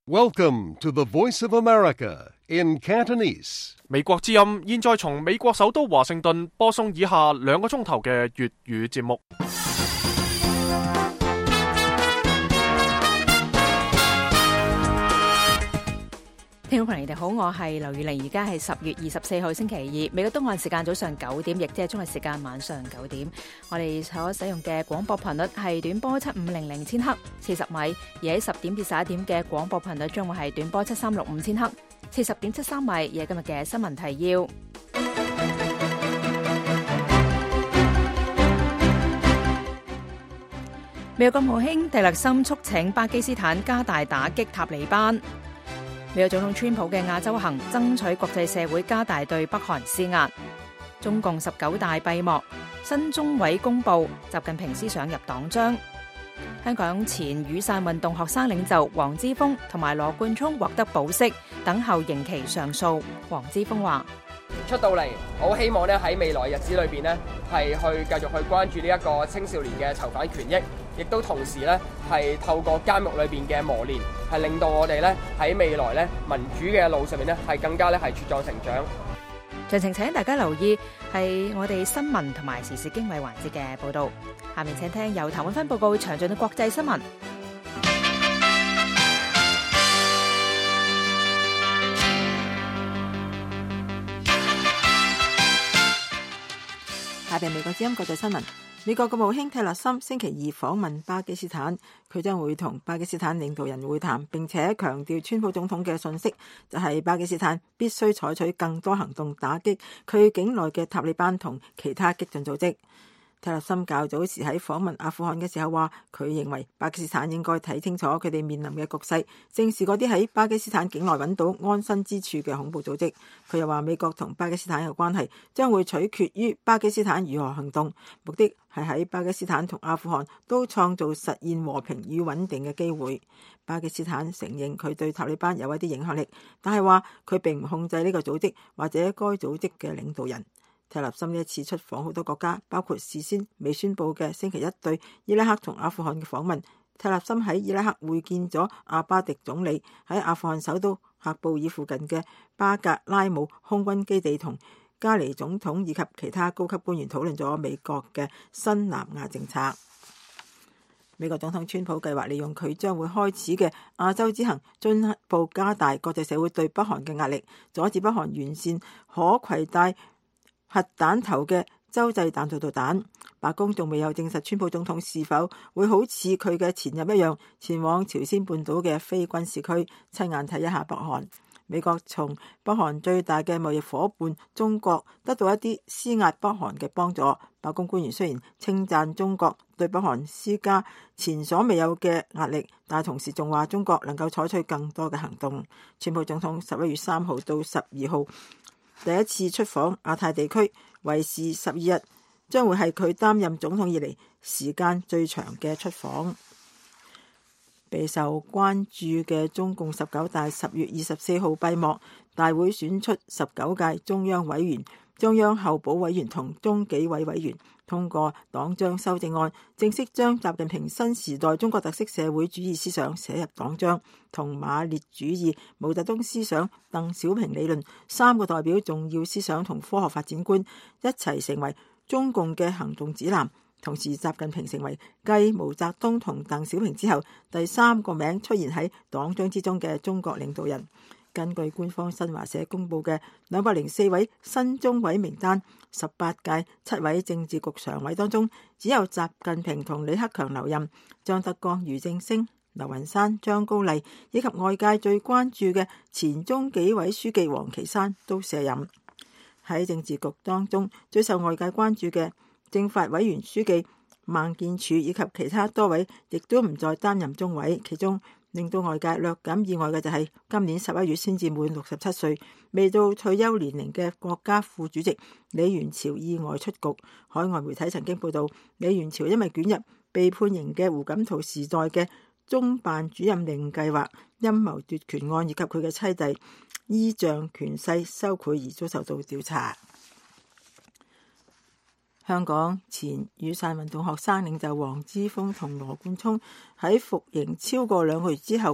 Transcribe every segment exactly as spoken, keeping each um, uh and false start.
Welcome to the Voice of America in Cantonese. 美國之音現在從美國首都華盛頓播送以下兩個鐘頭嘅粵語節目。 聽眾朋友，你哋好，我係劉宇玲，而家係十月二十四號星期二，美國東岸時間早上九點，亦即係中國時間晚上九點。我哋所使用嘅廣播頻率係短波七五零零千赫，四十米；而喺十點至十一點嘅廣播頻率將會係短波七三六五千赫，四十點七三米。而係今日嘅新聞提要。美國國務卿蒂勒森促請巴基斯坦加大打擊塔利班。美國總統川普嘅亞洲行，爭取國際社會加大對北韓施壓。中共十九大閉幕，新中委公布習近平思想入黨章。香港前雨傘運動學生領袖黃之鋒同埋羅冠聰獲得保釋，等候刑期上訴。黃之鋒話： 出到嚟，我好希望咧喺未來日子裏邊咧，係去繼續去關注呢一個青少年嘅囚犯權益，亦都同時咧係透過監獄裏邊嘅磨練，係令到我哋咧喺未來咧民主嘅路上面咧係更加咧係茁壯成長。 詳情請大家留意係我哋新聞同埋時事經緯環節嘅報導。下面請聽由譚永芬報告詳盡嘅國際新聞。 下邊美國之音國際新聞。美國國務卿蒂勒森星期二訪問巴基斯坦，佢將會同巴基斯坦領導人會談，並且強調川普總統嘅訊息就係巴基斯坦必須採取更多行動打擊佢境內嘅塔利班同其他激進組織。蒂勒森較早時喺訪問阿富汗嘅時候話，佢認為巴基斯坦應該睇清楚佢哋面臨嘅局勢，正視嗰啲喺巴基斯坦境內揾到安身之處嘅恐怖組織。佢又話美國同巴基斯坦嘅關係將會取決於巴基斯坦如何行動，目的係喺巴基斯坦同阿富汗都創造實現和平與穩定嘅機會。巴基斯坦承認佢對塔利班有一啲影響力，但係話佢並唔控制呢個組織或者該組織嘅領導人。蒂勒森呢一次出訪好多國家，包括事先未宣佈嘅星期一對伊拉克同阿富汗嘅訪問。蒂勒森喺伊拉克會見咗阿巴迪總理，喺阿富汗首都喀布爾附近嘅巴格拉姆空軍基地同加尼總統以及其他高級官員討論咗美國嘅新南亞政策。美國總統川普計劃利用佢將會開始嘅亞洲之行，進一步加大國際社會對北韓嘅壓力，阻止北韓完善可攜帶核彈頭嘅洲際彈道導彈。白宮仲未有證實川普總統是否會好似佢嘅前任一樣前往朝鮮半島嘅非軍事區，親眼睇一下北韓。美國從北韓最大嘅貿易夥伴中國得到一啲施壓北韓嘅幫助。白宮官員雖然稱讚中國對北韓施加前所未有嘅壓力，但同時仲話中國能夠採取更多嘅行動。川普總統十一月三號到十二號第一次出訪亞太地區，為時十二日，將會係佢擔任總統以嚟時間最長嘅出訪。備受關注嘅中共十九大十月二十四號閉幕，大會選出十九屆中央委員、中央候補委員同中紀委委員，通過黨章修正案，正式將習近平新時代中國特色社會主義思想寫入黨章，同馬列主義、毛澤東思想、鄧小平理論三個代表重要思想同科學發展觀一齊成為中共嘅行動指南。同時，習近平成為繼毛澤東同鄧小平之後第三個名出現喺黨章之中嘅中國領導人。根據官方新華社公佈嘅兩百零四位新中委名單，十八屆七位政治局常委當中，只有習近平同李克強留任，張德江、俞正聲、劉雲山、張高麗以及外界最關注嘅前中紀委書記王岐山都卸任。喺政治局當中，最受外界關注嘅政法委員書記孟建柱以及其他多位亦都唔再擔任中委。其中令到外界略感意外嘅就係今年十一月先至滿六十七歲，未到退休年齡嘅國家副主席李源潮意外出局。海外媒體曾經報道，李源潮因為捲入被判刑嘅胡錦濤時代嘅中辦主任令計劃、陰謀奪權案以及佢嘅妻弟依仗權勢收賄而遭受到調查。香港前雨傘運動學生領袖黃之鋒同羅冠聰喺服刑超過兩個月之後，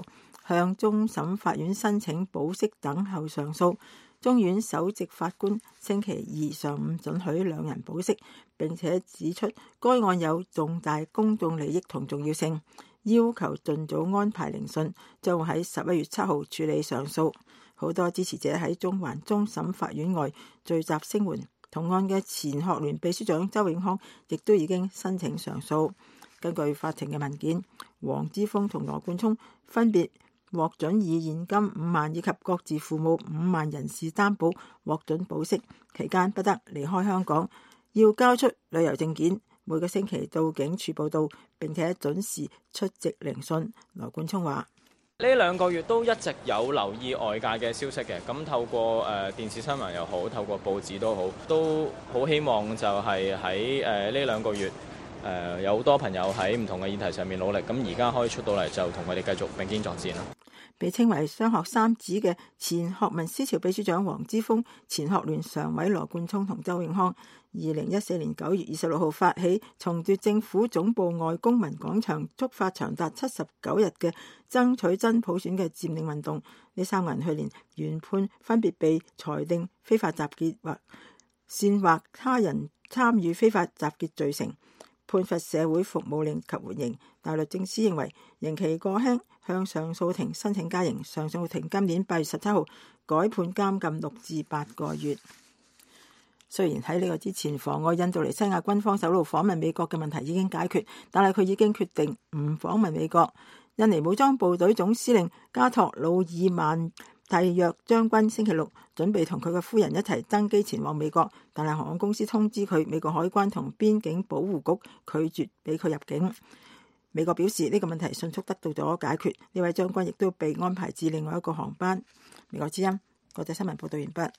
向終審法院申請保釋等候上訴。中院首席法官星期二上午准許兩人保釋，並且指出該案有重大公眾利益同重要性，要求盡早安排聆訊，將會喺十一月七號處理上訴。好多支持者喺中環終審法院外聚集聲援。同案嘅前學聯秘書長周永康亦都已經申請上訴。根據法庭嘅文件，黃之鋒同羅冠聰分別獲准以現金五萬以及各自父母五萬人士擔保獲准保釋，期間不得離開香港，要交出旅遊證件，每個星期到警署報到，並且準時出席聆訊。羅冠聰話： 呢兩個月都一直有留意外界嘅消息嘅，咁透過誒、呃、電視新聞又好，透過報紙都好，都好希望就係喺誒呢兩個月誒、呃、有好多朋友喺唔同嘅議題上面努力，咁而家可以出到嚟就同佢哋繼續並肩作戰啦。 被稱為雙學三子嘅前學民思潮秘書長黃之鋒、前學聯常委羅冠聰同周永康，二零一四年九月二十六號發起重奪政府總部外公民廣場，觸發長達七十九日嘅爭取真普選嘅佔領運動。呢三個人去年原判分別被裁定非法集結或煽惑他人參與非法集結罪成，判罰社會服務令及緩刑。但律政司認為刑期過輕，向上訴庭申請加刑。上訴庭今年八月十七號改判監禁六至八個月。雖然喺呢個之前妨礙印度尼西亞軍方首腦訪問美國嘅問題已經解決，但係佢已經決定唔訪問美國。印尼武裝部隊總司令加托魯爾曼蒂約將軍星期六準備同佢嘅夫人一齊登機前往美國，但係航空公司通知佢，美國海關同邊境保護局拒絕俾佢入境。美國表示呢個問題迅速得到咗解決，呢位將軍亦都被安排至另外一個航班。美國之音國際新聞報道完畢。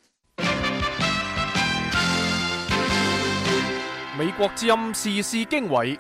美國之音時事經緯，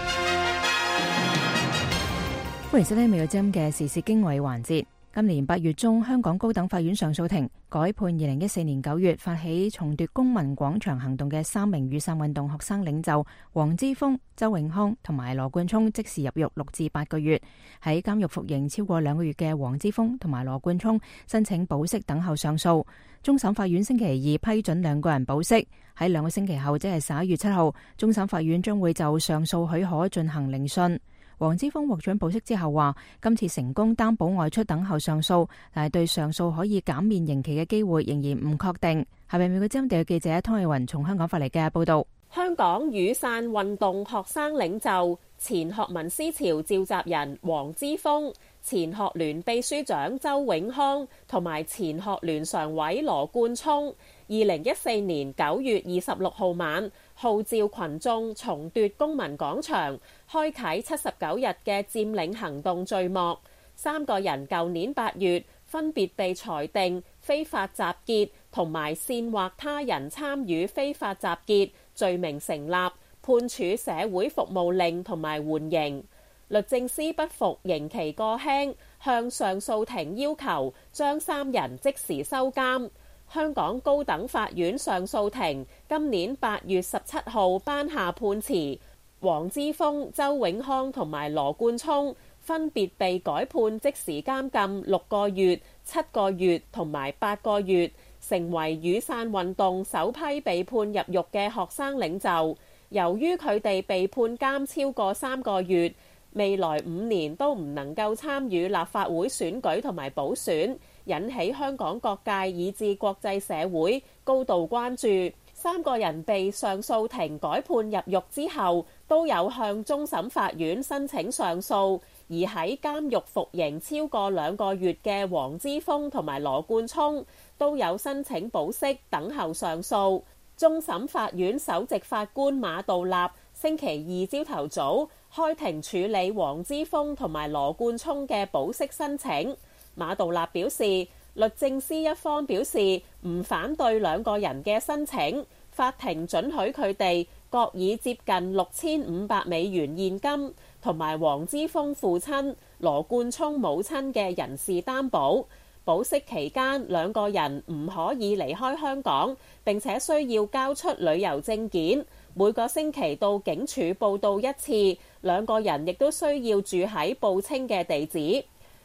歡迎收聽美國之音嘅時事經緯環節。今年八月中，香港高等法院上訴庭改判二零一四年九月發起重奪公民廣場行動嘅三名雨傘運動學生領袖黃之鋒、周永康同埋羅冠聰即時入獄六至八個月。喺監獄服刑超過兩個月嘅黃之鋒同埋羅冠聰申請保釋等候上訴。終審法院星期二批准兩個人保釋。喺兩個星期後，即係十一月七號，終審法院將會就上訴許可進行聆訊。黃之鋒獲准保釋之後話，今次成功擔保外出等候上訴，但係對上訴可以減免刑期嘅機會仍然唔確定。係咪美國之音地嘅記者湯慧雲從香港發嚟嘅報道？ 香港雨傘運動學生領袖、前學民思潮召集人黃之鋒、前學聯秘書長周永康同埋前學聯常委羅冠聰，二零一四年九月二十六號晚號召群眾重奪公民廣場，開啟七十九日嘅佔領行動序幕。三個人舊年八月分別被裁定非法集結同埋煽惑他人參與非法集結罪名成立，判處社會服務令同埋緩刑。律政司不服刑期過輕，向上訴庭要求將三人即時收監。香港高等法院上訴庭今年八月十七號頒下判詞，黃之鋒、周永康同埋羅冠聰分別被改判即時監禁六個月、七個月同埋八個月，成為雨傘運動首批被判入獄嘅學生領袖。由於佢哋被判監超過三個月，未來五年都唔能夠參與立法會選舉同埋補選，引起香港各界以至國際社會高度關注。三個人被上訴庭改判入獄之後，都有向終審法院申請上訴，而喺監獄服刑超過兩個月嘅黃之鋒同埋羅冠聰都有申請保釋等候上訴。終審法院首席法官馬道立星期二朝頭早開庭處理黃之鋒同埋羅冠聰嘅保釋申請。馬道立表示，律政司一方表示唔反對兩個人嘅申請，法庭准許佢哋各以接近六千五百美元現金同埋黃之鋒父親、羅冠聰母親嘅人事擔保。保釋期間，兩個人唔可以離開香港，並且需要交出旅遊證件，每個星期到警署報到一次。兩個人亦都需要住喺報稱嘅地址。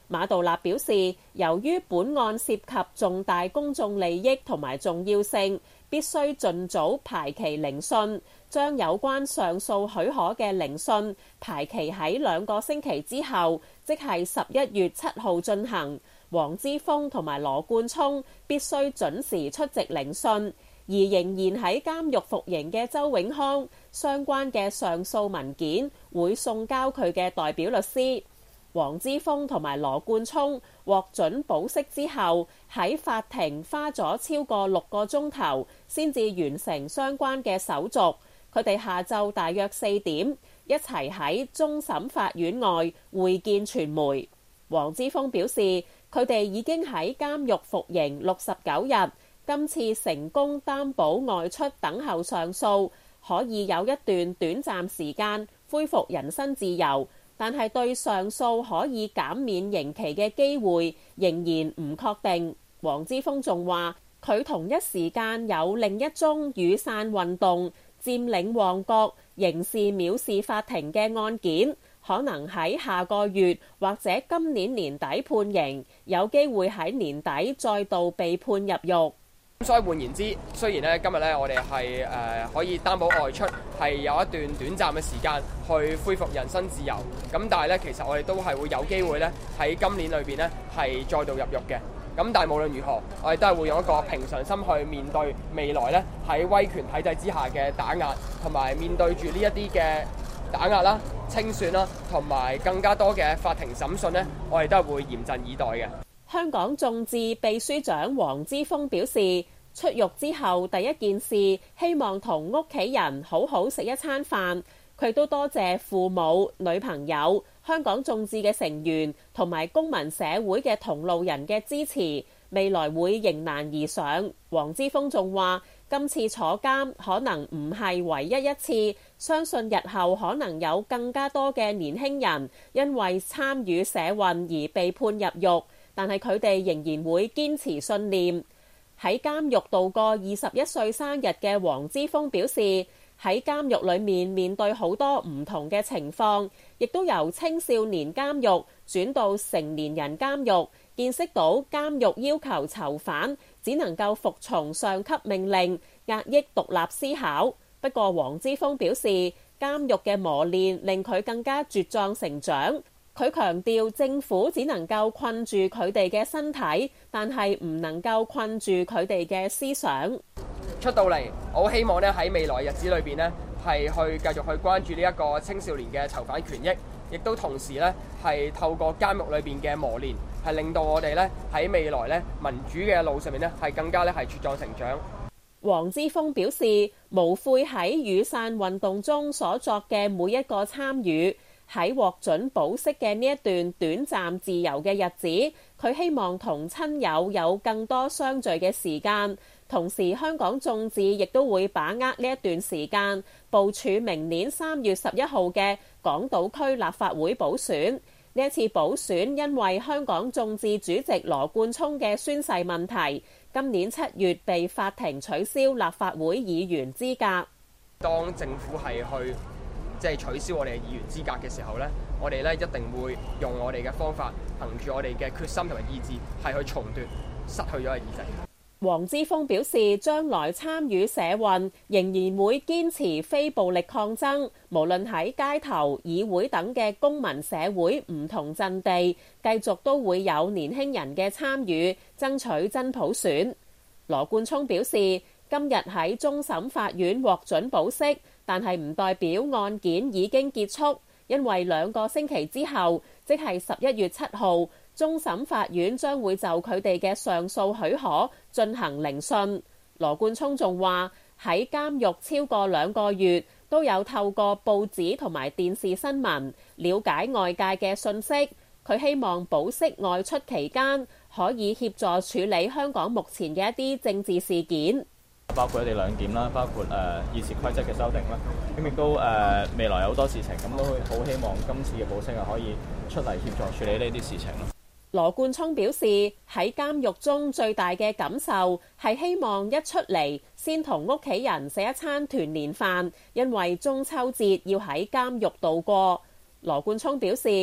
馬道立表示，由於本案涉及重大公眾利益同埋重要性，必須盡早排期聆訊，將有關上訴許可嘅聆訊排期喺兩個星期之後，即係十一月七號進行。黃之鋒同埋羅冠聰必須準時出席聆訊，而仍然喺監獄服刑嘅周永康，相關嘅上訴文件會送交佢嘅代表律師。黃之鋒同埋羅冠聰獲准保釋之後，喺法庭花咗超過六個鐘頭先至完成相關嘅手續。佢哋下晝大約四點一齊喺終審法院外會見傳媒。黃之鋒表示，佢哋已經喺監獄服刑六十九日，今次成功擔保外出等候上訴，可以有一段短暫時間恢復人身自由。但係對上訴可以減免刑期嘅機會仍然唔確定。黃之鋒仲話，佢同一時間有另一宗雨傘運動佔領旺角刑事藐視法庭嘅案件，可能喺下個月或者今年年底判刑，有機會喺年底再度被判入獄。 所以換言之，雖然咧今日咧我哋係誒可以擔保外出係有一段短暫嘅時間去恢復人身自由，咁但係咧其實我哋都係會有機會咧喺今年裏邊咧係再度入獄嘅。咁但係無論如何，我哋都係會用一個平常心去面對未來咧喺威權體制之下嘅打壓，同埋面對住呢一啲嘅打壓啦、清算啦，同埋更加多嘅法庭審訊咧，我哋都係會嚴陣以待嘅。 香港眾志秘書長黃之鋒表示，出獄之後第一件事希望同屋企人好好食一餐飯。佢都多謝父母、女朋友、香港眾志嘅成員同埋公民社會嘅同路人嘅支持，未來會迎難而上。黃之鋒仲話，今次坐監可能唔係唯一一次，相信日後可能有更加多嘅年輕人因為參與社運而被判入獄。但係佢哋仍然會堅持信念。喺監獄度過二十一歲生日嘅黃之鋒表示，喺監獄裏面面對好多唔同嘅情況，亦都由青少年監獄轉到成年人監獄，見識到監獄要求囚犯只能夠服從上級命令，壓抑獨立思考。不過黃之鋒表示，監獄嘅磨練令佢更加茁壯成長。佢強調政府只能夠困住佢哋嘅身體，但係唔能夠困住佢哋嘅思想。 出到嚟，我好希望咧喺未來日子裏邊呢係去繼續去關注呢一個青少年嘅囚犯權益，亦都同時咧係透過監獄裏邊嘅磨練，係令到我哋咧喺未來咧民主嘅路上面咧係更加咧係茁壯成長。 黃之鋒表示，無悔喺雨傘運動中所作嘅每一個參與。喺獲准保釋嘅呢一段短暫自由嘅日子，佢希望同親友有更多相聚嘅時間。同時，香港眾志亦都會把握呢一段時間，部署明年三月十一號嘅港島區立法會補選。呢一次補選因為香港眾志主席羅冠聰嘅宣誓問題，今年七月被法庭取消立法會議員資格。 當政府係去即係取消我哋嘅議員資格嘅時候呢，我哋咧一定會用我哋嘅方法，憑住我哋嘅決心同埋意志，係去重奪失去咗嘅議席。 黃之鋒表示，將來參與社運仍然會堅持非暴力抗爭，無論喺街頭、議會等嘅公民社會唔同陣地，繼續都會有年輕人嘅參與，爭取真普選。羅冠聰表示，今日喺終審法院獲准保釋，但係唔代表案件已經結束，因為兩個星期之後，即係十一月七號，終審法院將會就佢哋嘅上訴許可進行聆訊。羅冠聰仲話，喺監獄超過兩個月，都有透過報紙同埋電視新聞了解外界嘅訊息。佢希望保釋外出期間可以協助處理香港目前嘅一啲政治事件。 包括一地兩檢啦，包括誒議事規則嘅修訂啦，咁亦都誒、呃、未來有好多事情，咁都好希望今次嘅保釋啊可以出嚟協助處理呢啲事情咯。 羅冠聰表示，喺監獄中最大嘅感受係希望一出嚟先同屋企人食一餐團年飯，因為中秋節要喺監獄度過。羅冠聰表示，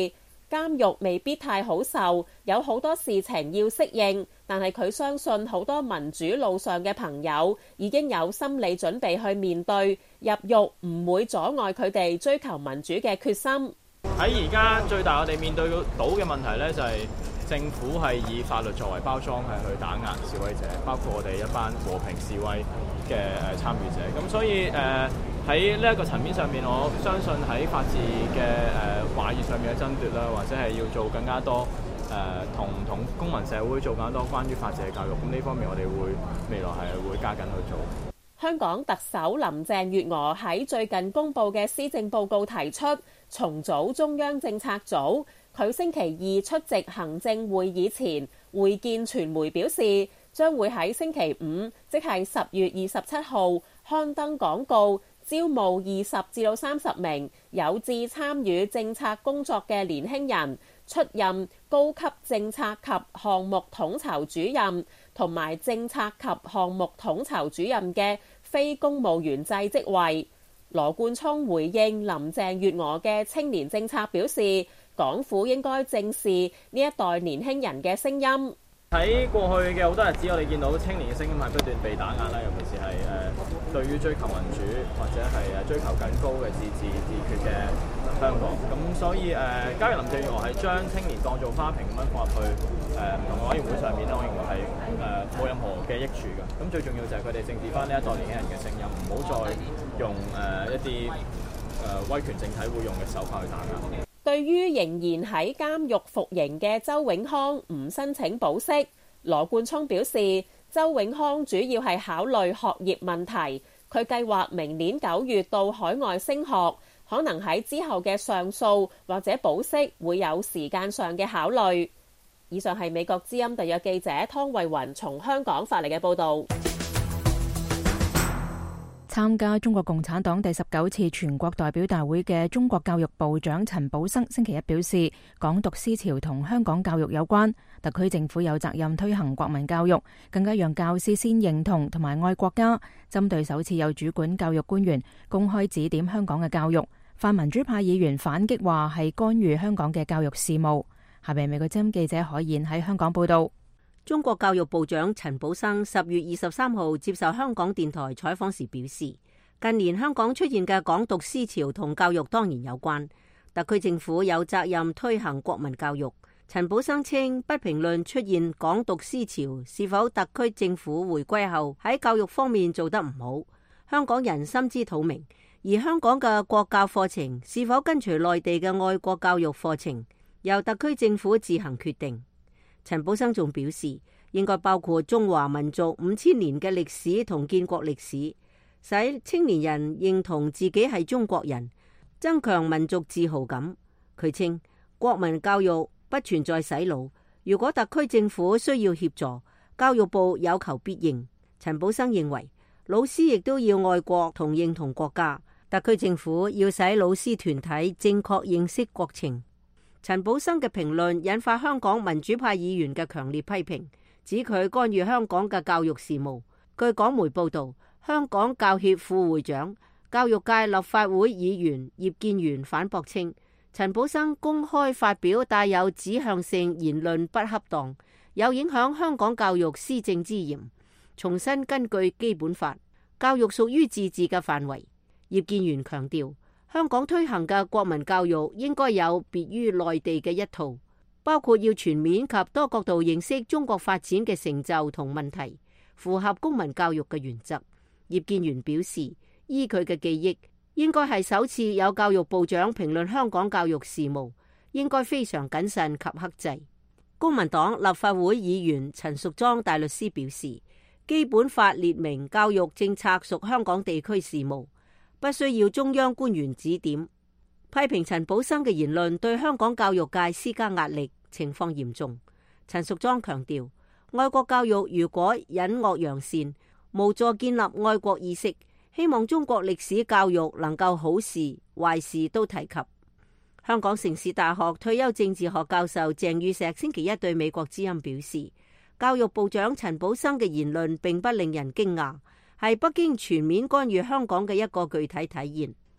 監獄未必太好受，有好多事情要適應，但係佢相信好多民主路上嘅朋友已經有心理準備去面對，入獄唔會阻礙佢哋追求民主嘅決心。 喺而家最大我哋面對到嘅問題呢，就係政府係以法律作為包裝，係去打壓示威者，包括我哋一班和平示威嘅誒參與者。咁所以誒喺呢一個層面上面，我相信喺法治嘅誒話語上面嘅爭奪啦，或者係要做更加多誒同同公民社會做更加多關於法治嘅教育。咁呢方面我哋會未來係會加緊去做。 香港特首林鄭月娥喺最近公布嘅施政報告提出重組中央政策組。佢星期二出席行政會議前會見傳媒，表示將會喺星期五，即係十月二十七號刊登廣告，招募二十至到三十名有志參與政策工作嘅年輕人，出任高級政策及項目統籌主任同埋政策及項目統籌主任嘅非公務員制職位。羅冠聰回應林鄭月娥嘅青年政策，表示港府應該正視呢一代年輕人嘅聲音。 喺過去嘅好多日子，我哋見到青年嘅聲音係不斷被打壓啦，尤其是係誒、呃、對於追求民主或者係誒追求更高嘅自治自決嘅香港。咁所以誒，假如林鄭月娥係將青年當做花瓶咁樣放入去誒唔同嘅委員會上面咧，我認為係誒冇任何嘅益處嘅。咁最重要就係佢哋正視翻呢一代年輕人嘅聲音，唔好再用誒、呃、一啲誒、呃、威權政體會用嘅手法去打壓。 對於仍然喺監獄服刑嘅周永康唔申請保釋，羅冠聰表示，周永康主要係考慮學業問題，佢計劃明年九月到海外升學，可能喺之後嘅上訴或者保釋會有時間上嘅考慮。以上係美國之音特約記者湯慧雲從香港發嚟嘅報導。 參加中國共產黨第十九次全國代表大會嘅中國教育部長陳寶生星期一表示，港獨思潮同香港教育有關，特區政府有責任推行國民教育，更加讓教師先認同同埋愛國家。針對首次有主管教育官員公開指點香港嘅教育，泛民主派議員反擊話係干預香港嘅教育事務。下面美國之音記者海燕喺香港報道。 中國教育部長陳寶生十月二十三號接受香港電台採訪時表示，近年香港出現嘅港獨思潮同教育當然有關，特區政府有責任推行國民教育。陳寶生稱，不評論出現港獨思潮是否特區政府回歸後喺教育方面做得唔好，香港人心知肚明，而香港嘅國教課程是否跟隨內地嘅愛國教育課程，由特區政府自行決定。陳寶生仲表示，應該包括中華民族五千年嘅歷史同建國歷史，使青年人認同自己係中國人，增強民族自豪感。佢稱，國民教育不存在洗腦，如果特區政府需要協助，教育部有求必應。陳寶生認為，老師亦都要愛國同認同國家，特區政府要使老師團體正確認識國情。陳寶生嘅評論引發香港民主派議員嘅強烈批評，指佢干預香港嘅教育事務。據港媒報道，香港教協副會長、教育界立法會議員葉建源反駁稱，陳寶生公開發表帶有指向性言論不恰當，有影響香港教育施政之嫌。重新根據基本法，教育屬於自治嘅範圍。葉建源強調，香港推行嘅國民教育應該有別於內地嘅一套，包括要全面及多角度認識中國發展嘅成就同問題，符合公民教育嘅原則。葉建源表示，依佢嘅記憶，應該係首次有教育部長評論香港教育事務，應該非常謹慎及克制。公民黨立法會議員陳淑莊大律師表示，基本法列明教育政策屬香港地區事務，不需要中央官員指點，批評陳寶生嘅言論對香港教育界施加壓力，情況嚴重。陳淑莊強調，愛國教育如果隱惡揚善，無助建立愛國意識，希望中國歷史教育能夠好事壞事都提及。香港城市大學退休政治學教授鄭宇碩星期一對美國之音表示，教育部長陳寶生嘅言論並不令人驚訝，係北京全面干預香港嘅一個具體體現。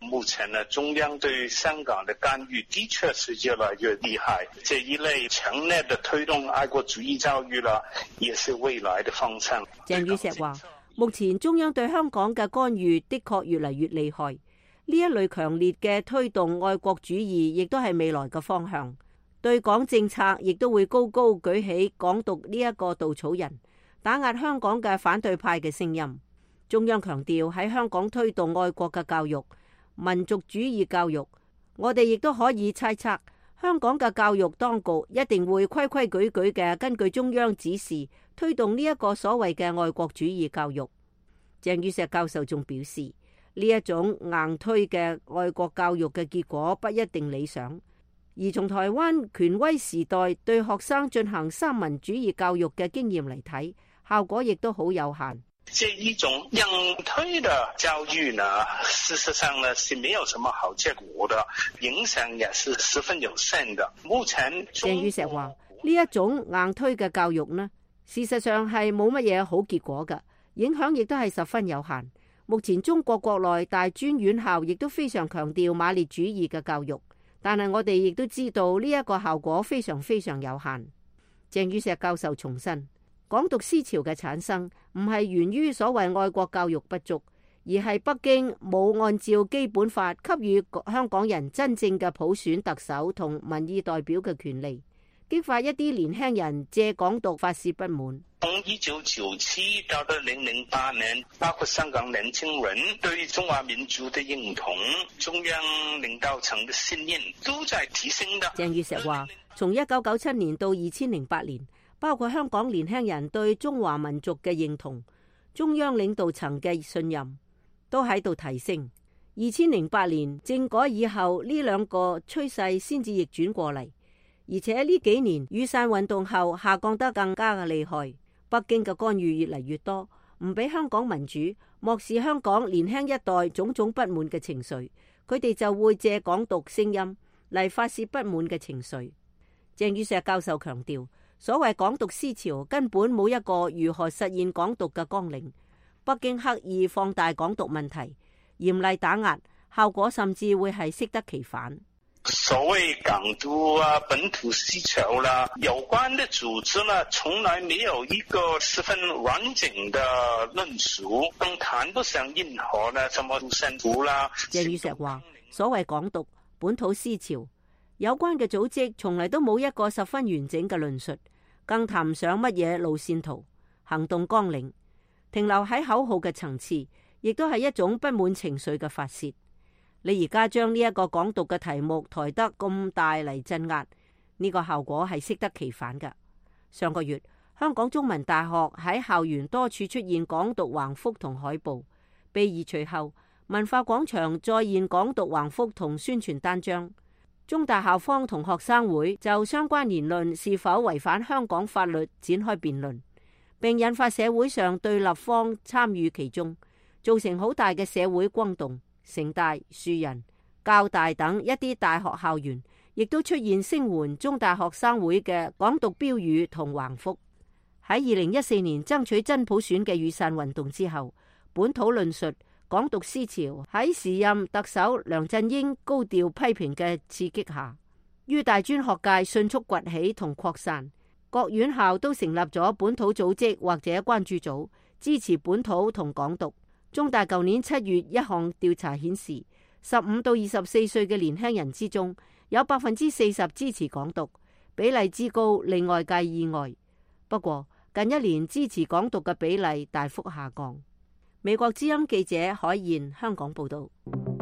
目前呢，中央對香港的干預的確是越來越厲害，這一類強烈的推動愛國主義教育啦，也是未來的方向。 鄭宇碩話：目前中央對香港嘅干預的確越嚟越厲害，呢一類強烈嘅推動愛國主義亦都係未來嘅方向。對港政策亦都會高高舉起港獨呢一個稻草人，打壓香港嘅反對派嘅聲音。中央強調喺香港推動愛國嘅教育、民族主義教育，我哋亦都可以猜測，香港嘅教育當局一定會規規矩矩嘅根據中央指示推動呢一個所謂嘅愛國主義教育。鄭宇碩教授仲表示，呢一種硬推嘅愛國教育嘅結果不一定理想。而從台灣權威時代對學生進行三民主義教育嘅經驗嚟睇，效果亦都好有限。 這一種硬推的教育呢，事實上呢是沒有什麼好結果的，影響也是十分有限的。目前鄭宇碩話：呢一種硬推嘅教育呢，事實上係冇乜嘢好結果嘅，影響亦都係十分有限。目前中國國內大專院校亦都非常強調馬列主義嘅教育。但係我哋亦都知道呢一個效果非常非常有限。鄭宇碩教授重申，港獨思潮嘅產生唔係源於所謂愛國教育不足，而係北京冇按照基本法給予香港人真正嘅普選特首同民意代表嘅權利，激發一啲年輕人借港獨發洩不滿。 從一九九七到二零零八年，包括香港年輕人對中華民族的認同、中央領導層嘅信任都在提升的。 鄭宇碩話：從一九九七年到二千零八年，包括香港年輕人對中華民族嘅認同、中央領導層嘅信任都喺度提升。二千零八年政改以後，呢兩個趨勢先至逆轉過嚟，而且呢幾年雨傘運動後下降得更加嘅厲害。北京嘅干預越嚟越多，唔俾香港民主，漠視香港年輕一代種種不滿嘅情緒，佢哋就會借港獨聲音嚟發洩不滿嘅情緒。鄭宇碩教授強調，所謂港獨思潮根本冇一個如何實現港獨嘅綱領，北京刻意放大港獨問題，嚴厲打壓，效果甚至會係適得其反。 所謂港獨啊、本土思潮啦，有關的組織呢，從來沒有一個十分完整的論述，更談不上任何呢什麼政府啦。 鄭宇碩話：所謂港獨、本土思潮，有關嘅組織從嚟都冇一個十分完整嘅論述，更談唔上乜嘢路線圖、行動綱領，停留喺口號嘅層次，亦都係一種不滿情緒嘅發洩。你而家將呢一個港獨嘅題目抬得咁大嚟鎮壓，呢個效果係適得其反㗎。上個月，香港中文大學喺校園多處出現港獨橫幅同海報，被移除後，文化廣場再現港獨橫幅同宣傳單張。中大校方同學生會就相關言論是否違反香港法律展開辯論，並引發社會上對立方參與其中，造成好大嘅社會轟動。城大、樹仁、教大等一啲大學校園亦都出現聲援中大學生會嘅港獨標語同橫幅。喺二零一四年爭取真普選嘅雨傘運動之後，本土論述、港獨思潮喺時任特首梁振英高調批評嘅刺激下，於大專學界迅速崛起同擴散，各院校都成立咗本土組織或者關注組，支持本土同港獨。中大舊年七月一項調查顯示，十五到二十四歲嘅年輕人之中，有百分之四十支持港獨，比例之高令外界意外。不過近一年支持港獨嘅比例大幅下降。美國之音記者海燕香港報道。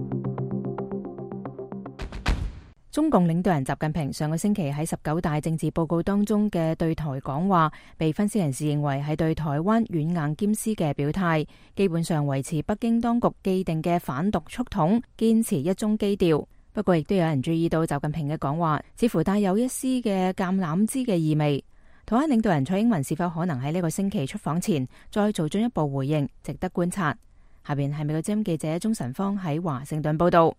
中共領導人習近平上個星期喺十九大政治報告當中嘅對台講話，被分析人士認為係對台灣軟硬兼施嘅表態，基本上維持北京當局既定嘅反獨促統，堅持一中基調。不過亦都有人注意到習近平嘅講話似乎帶有一絲嘅橄欖枝嘅意味。台灣領導人蔡英文是否可能喺呢個星期出訪前再做進一步回應，值得觀察。下邊係美國之音記者鍾晨芳喺華盛頓報道。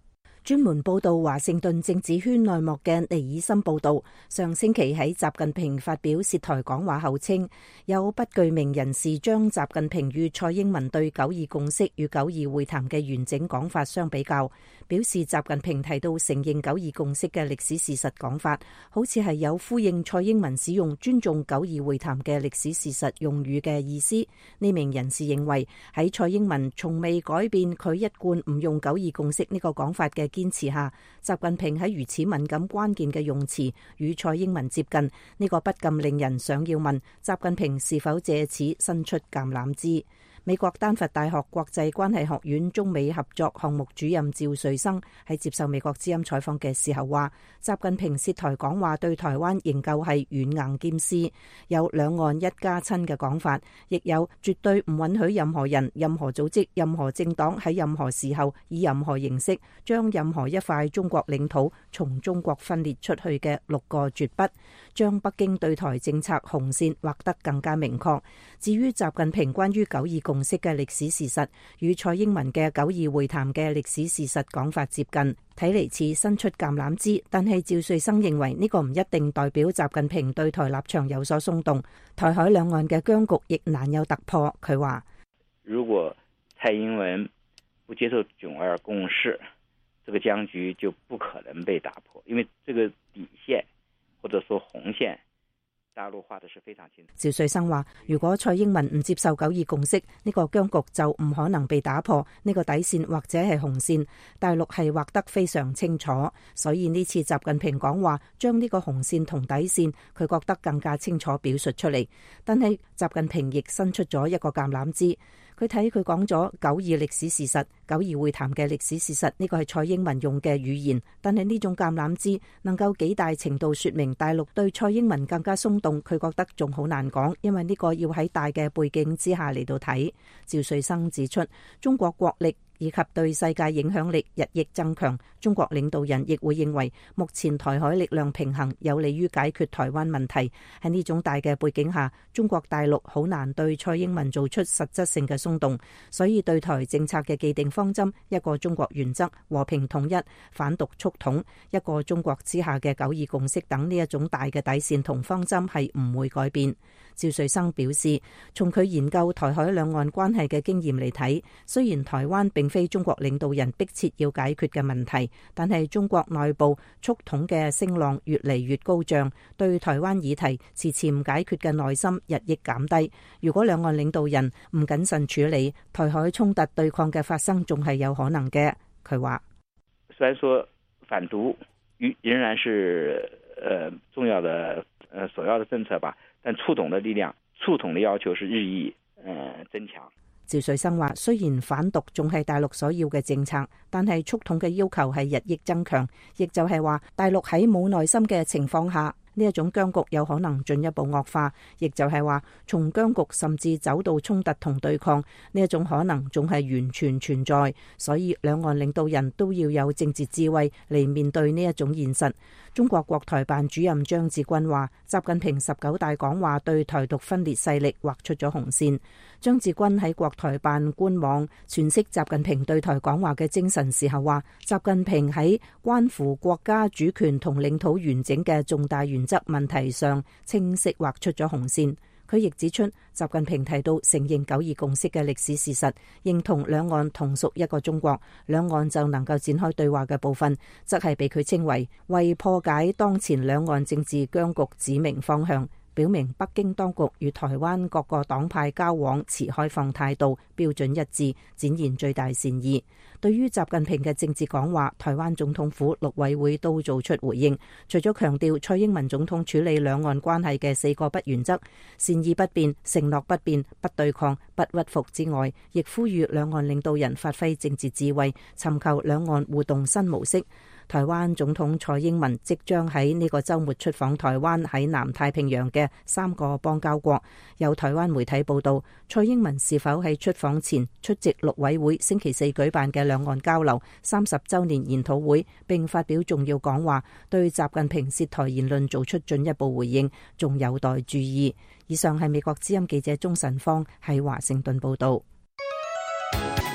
專門報道華盛頓政治圈內幕嘅尼爾森報道，上星期喺習近平發表涉台講話後稱，有不具名人士將習近平與蔡英文對九二共識與九二會談嘅完整講法相比較，表示習近平提到承認九二共識嘅歷史事實講法，好似係有呼應蔡英文使用尊重九二會談嘅歷史事實用語嘅意思。呢名人士認為喺蔡英文從未改變佢一貫唔用九二共識呢個講法嘅堅持下，習近平喺如此敏感關鍵嘅用詞與蔡英文接近，呢個不禁令人想要問習近平是否借此伸出橄欖枝。美國丹佛大學國際關係學院中美合作項目主任趙瑞生喺接受美國之音採訪嘅時候話，習近平涉台講話對台灣仍舊係軟硬兼施，有兩岸一家親嘅講法，亦有絕對唔允許任何人、任何組織、任何政黨喺任何時候以任何形式將任何一塊中國領土從中國分裂出去嘅六個絕筆，將北京對台政策紅線畫得更加明確。至於習近平關於九二共共識嘅歷史事實與蔡英文嘅九二會談嘅歷史事實講法接近，睇嚟似伸出橄欖枝，但係趙瑞生認為呢個唔一定代表習近平對台立場有所鬆動，台海兩岸嘅僵局亦難有突破。佢話： 如果蔡英文不接受九二共識，這個僵局就不可能被打破，因為這個底線或者說紅線大陸畫得是非常清楚。 趙瑞生話：如果蔡英文唔接受九二共識，呢個僵局就唔可能被打破，呢個底線或者係紅線，大陸係畫得非常清楚。所以呢次習近平講話，將呢個紅線同底線，佢覺得更加清楚表述出嚟。但係習近平亦伸出咗一個橄欖枝。佢睇佢講咗九二歷史事實、九二會談嘅歷史事實，呢個係蔡英文用嘅語言。但係呢種橄欖枝能夠幾大程度說明大陸對蔡英文更加鬆動，佢覺得仲好難講，因為呢個要喺大嘅背景之下嚟到睇。趙瑞生指出，中國國力以及對世界影響力日益增強，中國領導人亦會認為目前台海力量平衡有利於解決台灣問題。喺呢種大嘅背景下，中國大陸好難對蔡英文做出實質性嘅鬆動，所以對台政策嘅既定方針，一個中國原則、和平統一、反獨促統、一個中國之下嘅九二共識等呢一種大嘅底線同方針係唔會改變。趙瑞生表示，從佢研究台海兩岸關係嘅經驗嚟睇，雖然台灣並非中國領導人迫切要解決嘅問題，但係中國內部促統嘅聲浪越嚟越高漲，對台灣議題遲遲唔解決嘅耐心日益減低。如果兩岸領導人唔謹慎處理，台海衝突對抗嘅發生仲係有可能嘅。佢話： 雖然說反獨仍然是呃重要的呃首要的政策吧，但促統的力量、促統的要求是日益呃增強。 趙瑞生話：雖然反獨仲係大陸所要嘅政策，但係促統嘅要求係日益增強，亦就係話大陸喺冇耐心嘅情況下，呢一種僵局有可能進一步惡化，亦就係話從僵局甚至走到衝突同對抗，呢一種可能仲係完全存在。所以兩岸領導人都要有政治智慧嚟面對呢一種現實。中國國台辦主任張志軍話：習近平十九大講話對台獨分裂勢力劃出咗紅線。張志軍喺國台辦官網詮釋習近平對台講話嘅精神時候話：習近平喺關乎國家主權同領土完整嘅重大原則問題上清晰劃出咗紅線。佢亦指出，習近平提到承認九二共識嘅歷史事實，認同兩岸同屬一個中國，兩岸就能夠展開對話嘅部分，則係被佢稱為為破解當前兩岸政治僵局指明方向，表明北京當局與台灣各個黨派交往持開放態度，標準一致，展現最大善意。對於習近平嘅政治講話，台灣總統府陸委會都做出回應，除咗強調蔡英文總統處理兩岸關係嘅四個不原則，善意不變、承諾不變、不對抗、不屈服之外，亦呼籲兩岸領導人發揮政治智慧，尋求兩岸互動新模式。台灣總統蔡英文即將喺呢個週末出訪台灣喺南太平洋嘅三個邦交國。有台灣媒體報道，蔡英文是否喺出訪前出席陸委會星期四舉辦嘅兩岸交流三十週年研討會，並發表重要講話，對習近平涉台言論做出進一步回應，仲有待注意。以上係美國之音記者鍾晨芳喺華盛頓報道。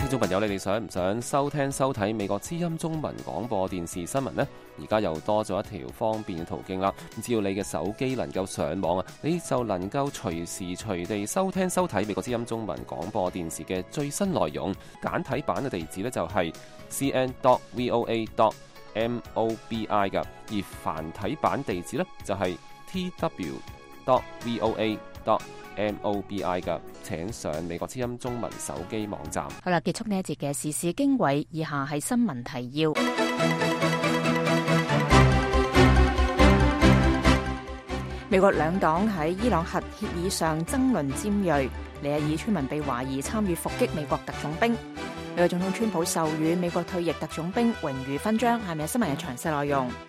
聽眾朋友，你哋想唔想收聽收睇美國之音中文廣播電視新聞呢？而家又多咗一條方便嘅途徑啦。只要你嘅手機能夠上網啊，你就能夠隨時隨地收聽收睇美國之音中文廣播電視嘅最新內容。簡體版嘅地址呢，就係 c n dot voa dot mobi 噶，而繁體版地址呢，就係 t w dot voa dot mobi 噶，請上美國之音中文手機網站。 好啦，結束呢一節嘅時事經緯，以下係新聞提要。美國兩黨喺伊朗核協議上爭論尖銳，尼日爾村民被懷疑參與伏擊美國特種兵。美國總統川普授予美國退役特種兵榮譽勳章。下面係新聞嘅詳細內容。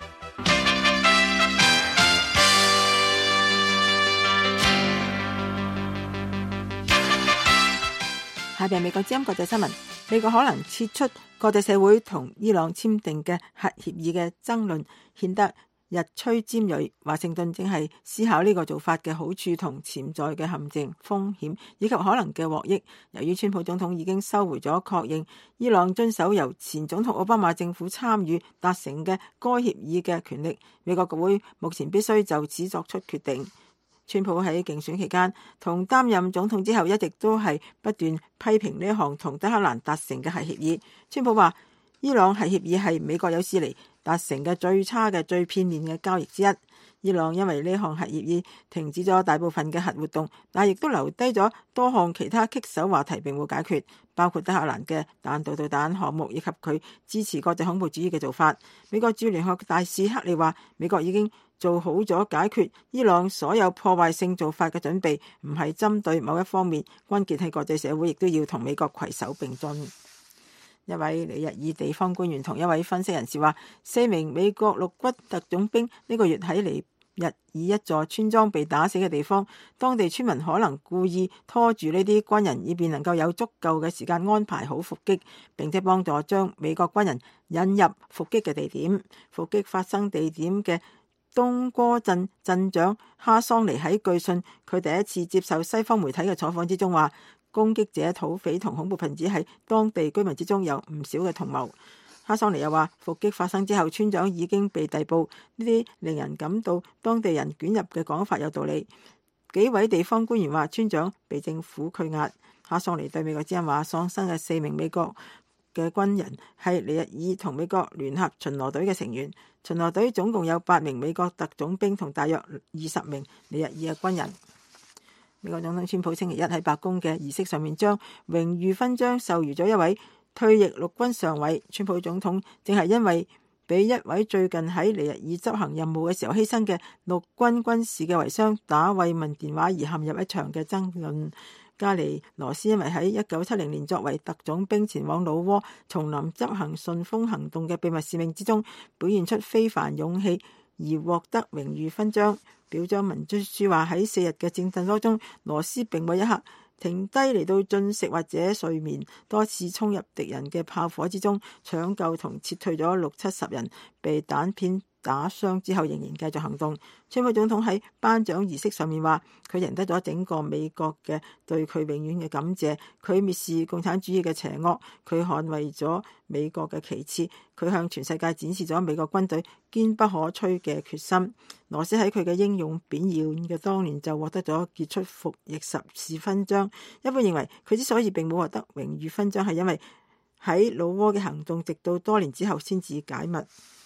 下邊美國之音國際新聞，美國可能撤出國際社會同伊朗簽訂嘅核協議嘅爭論，顯得日趨尖銳。華盛頓正係思考呢個做法嘅好處同潛在嘅陷阱、風險以及可能嘅獲益。由於川普總統已經收回咗確認伊朗遵守由前總統奧巴馬政府參與達成嘅該協議嘅權力，美國國會目前必須就此作出決定。川普喺競選期間同擔任總統之後，一直都係不斷批評呢一項同德黑蘭達成嘅核協議。川普話，伊朗核協議係美國有史嚟達成嘅最差嘅、最片面嘅交易之一。伊朗因為呢項核協議停止咗大部分嘅核活動，但係亦都留低咗多項其他棘手話題並冇解決，包括德黑蘭嘅彈道導彈項目以及佢支持國際恐怖主義嘅做法。美國駐聯合國大使克里話，美國已經做好咗解決伊朗所有破壞性做法嘅準備，唔係針對某一方面，關鍵係國際社會亦都要同美國攜手並進。一位尼日爾地方官員同一位分析人士話，四名美國陸軍特種兵呢個月喺尼日爾一座村莊被打死嘅地方，當地村民可能故意拖住呢啲軍人，以便能夠有足夠嘅時間安排好伏擊，並且幫助將美國軍人引入伏擊嘅地點。伏擊發生地點嘅東哥鎮鎮長哈桑尼喺據信佢第一次接受西方媒體嘅採訪之中話，攻擊者、土匪同恐怖分子喺當地居民之中有唔少嘅同謀。哈桑尼又話，伏擊發生之後，村長已經被逮捕。呢啲令人感到當地人捲入嘅講法有道理。幾位地方官員話，村長被政府拘押。哈桑尼對美國之音話，喪生嘅四名美國嘅軍人係尼日爾同美國聯合巡邏隊嘅成員。巡邏隊總共有八名美國特種兵同大約二十名尼日爾嘅軍人。美國總統川普星期一喺白宮嘅儀式上面將榮譽勳章授予咗一位退役陸軍上尉。川普總統正係因為俾一位最近喺尼日爾執行任務嘅時候犧牲嘅陸軍軍事嘅遺孀打慰問電話而陷入一場嘅爭論。加尼羅斯因為喺一九七零年作為特種兵前往老撾叢林執行順風行動嘅秘密使命之中表現出非凡勇氣而獲得榮譽勳章。表彰文書話，喺四日嘅戰鬥當中，羅斯並冇一刻停低嚟到進食或者睡眠，多次衝入敵人嘅炮火之中，搶救同撤退咗六七十人，被彈片打傷之後仍然繼續行動。川普總統喺頒獎儀式上面話，佢贏得咗整個美國嘅對佢永遠嘅感謝。佢蔑視共產主義嘅邪惡，佢捍衛咗美國嘅旗幟，佢向全世界展示咗美國軍隊堅不可摧嘅決心。羅斯喺佢嘅英勇表現嘅當年就獲得咗傑出服役十士勳章。一般認為佢之所以並冇獲得榮譽勳章，係因為喺老撾嘅行動直到多年之後先至解密。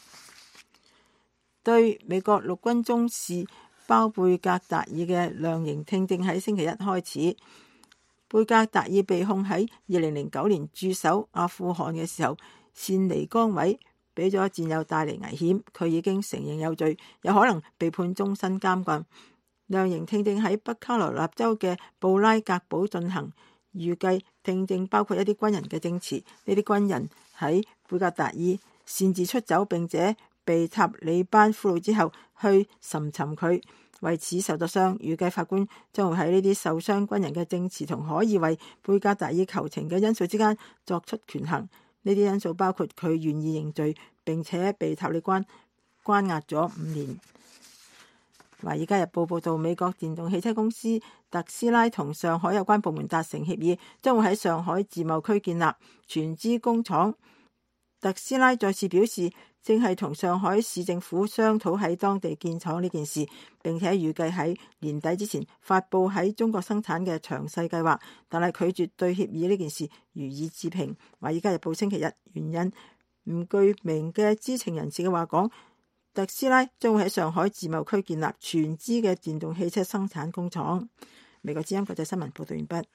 對美國陸軍中士包貝格達爾嘅量刑聽證喺星期一開始。貝格達爾被控喺二零零九年駐守阿富汗嘅時候擅離崗位，俾咗戰友帶嚟危險。佢已經承認有罪，有可能被判終身監禁。量刑聽證喺北卡羅來納州嘅布拉格堡進行，預計聽證包括一啲軍人嘅證詞。呢啲軍人喺貝格達爾擅自出走並且被塔利班俘虜之後去尋尋佢，為此受咗傷。預計法官將會喺呢啲受傷軍人嘅證詞同可以為貝格達爾求情嘅因素之間作出權衡。呢啲因素包括佢願意認罪並且被塔利班關押咗五年。 華爾街日報報道，美國電動汽車公司特斯拉同上海有關部門達成協議，將會喺上海自貿區建立全資工廠。特斯拉再次表示，正係同上海市政府商討喺當地建廠呢件事，並且預計喺年底之前發布喺中國生產嘅詳細計劃，但係拒絕對協議呢件事予以置評。華爾街日報星期日援引唔具名嘅知情人士嘅話講，特斯拉將會喺上海自貿區建立全資嘅電動汽車生產工廠。美國之音國際新聞報道完畢。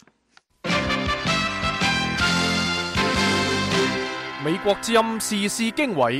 美國之音時事經緯，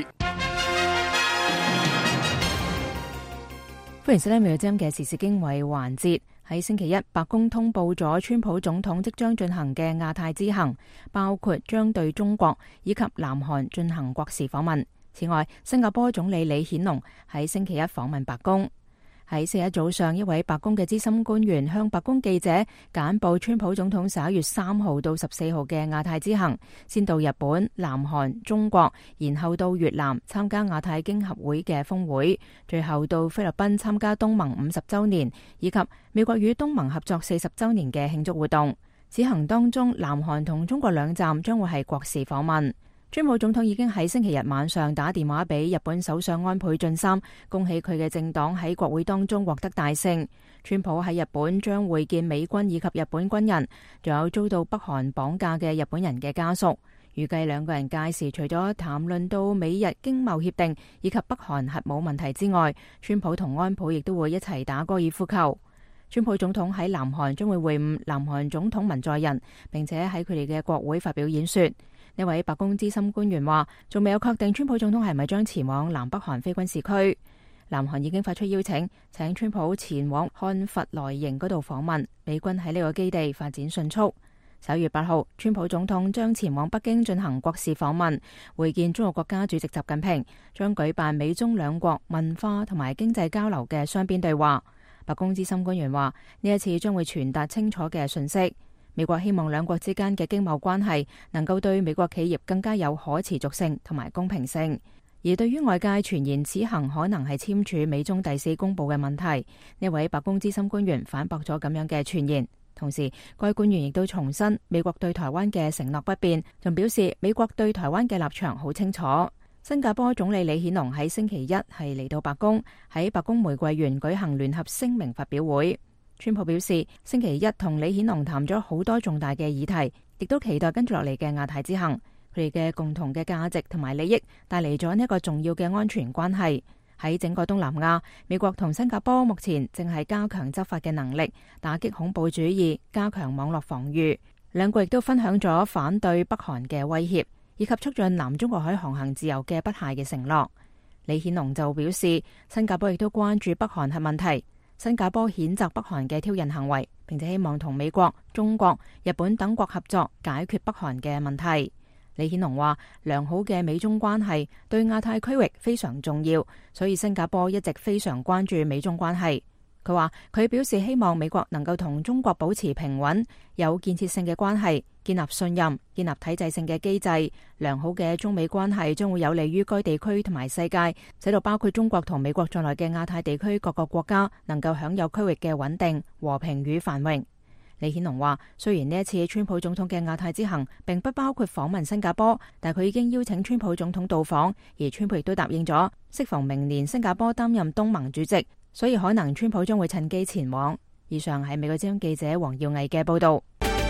歡迎收聽美國之音嘅時事經緯環節。喺星期一，白宮通報咗川普總統即將進行嘅亞太之行，包括將對中國以及南韓進行國事訪問。此外，新加坡總理李顯龍喺星期一訪問白宮。喺星期一早上，一位白宮嘅資深官員向白宮記者簡報川普總統十一月三號到十四號嘅亞太之行，先到日本、南韓、中國，然後到越南參加亞太經合會嘅峰會，最後到菲律賓參加東盟五十週年以及美國與東盟合作四十週年嘅慶祝活動。此行當中，南韓同中國兩站將會係國事訪問。川普總統已經喺星期日晚上打電話俾日本首相安倍晉三，恭喜佢嘅政黨喺國會當中獲得大勝。川普喺日本將會見美軍以及日本軍人，仲有遭到北韓綁架嘅日本人嘅家屬。預計兩個人屆時除咗談論到美日經貿協定以及北韓核武問題之外，川普同安倍亦都會一齊打高爾夫球。川普總統喺南韓將會會晤南韓總統文在寅，並且喺佢哋嘅國會發表演說。呢位白宮資深官員話，仲未有確定川普總統係咪將前往南北韓非軍事區。南韓已經發出邀請，請川普前往漢弗萊營嗰度訪問。美軍喺呢個基地發展迅速。十一月八號，川普總統將前往北京進行國事訪問，會見中國國家主席習近平，將舉辦美中兩國文化同埋經濟交流嘅雙邊對話。白宮資深官員話，呢一次將會傳達清楚嘅訊息。美國希望兩國之間嘅經貿關係能夠對美國企業更加有可持續性同埋公平性。而對於外界傳言此行可能係簽署美中第四公報嘅問題，呢位白宮資深官員反駁咗咁樣嘅傳言。同時，該官員亦都重申美國對台灣嘅承諾不變，仲表示美國對台灣嘅立場好清楚。新加坡總理李顯龍喺星期一係嚟到白宮，喺白宮玫瑰園舉行聯合聲明發表會。川普表示，星期一同李顯龍談咗好多重大嘅議題，亦都期待跟住落嚟嘅亞太之行。佢哋嘅共同嘅價值同埋利益帶嚟咗呢一個重要嘅安全關係。喺整個東南亞，美國同新加坡目前正係加強執法嘅能力，打擊恐怖主義，加強網絡防禦。兩國亦都分享咗反對北韓嘅威脅，以及促進南中國海航行自由嘅不懈嘅承諾。李顯龍就表示，新加坡亦都關注北韓核問題。新加坡譴責北韓嘅挑釁行為，並且希望同美國、中國、日本等國合作解決北韓嘅問題。李顯龍話，良好嘅美中關係對亞太區域非常重要，所以新加坡一直非常關注美中關係。佢話，佢表示希望美國能夠同中國保持平穩、有建設性嘅關係，建立信任，建立體制性嘅機制。良好嘅中美關係將會有利於該地區同埋世界，使到包括中國同美國在內嘅亞太地區各個國家能夠享有區域嘅穩定、和平與繁榮。李顯龍話，雖然呢一次川普總統嘅亞太之行並不包括訪問新加坡，但佢已經邀請川普總統到訪，而川普亦都答應咗，適逢明年新加坡擔任東盟主席，所以可能川普將會趁機前往。以上係美國之音記者黃耀毅嘅報道。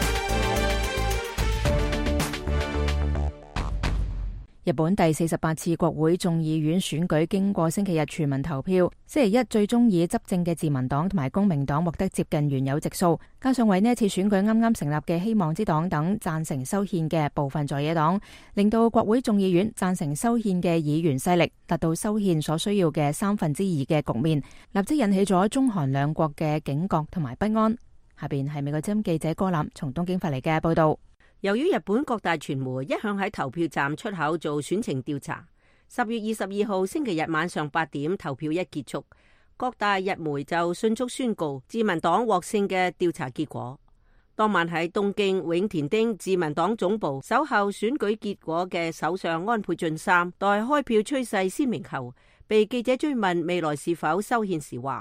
日本第四十八次國會眾議院選舉經過星期日全民投票，星期一最終以執政嘅自民黨同埋公明黨獲得接近原有席數，加上為呢一次選舉啱啱成立嘅希望之黨等贊成修憲嘅部分在野黨，令到國會眾議院贊成修憲嘅議員勢力達到修憲所需要嘅三分之二嘅局面，立即引起咗中韓兩國嘅警覺同埋不安。下邊係美國之音記者柯南從東京發嚟嘅報道。 由於日本各大傳媒一向喺投票站出口做選情調查，十月二十二號星期日晚上八點投票一結束，各大日媒就迅速宣告自民黨獲勝嘅調查結果。當晚喺東京永田町自民黨總部守候選舉結果嘅首相安倍晉三，待開票趨勢鮮明後，被記者追問未來是否修憲時話，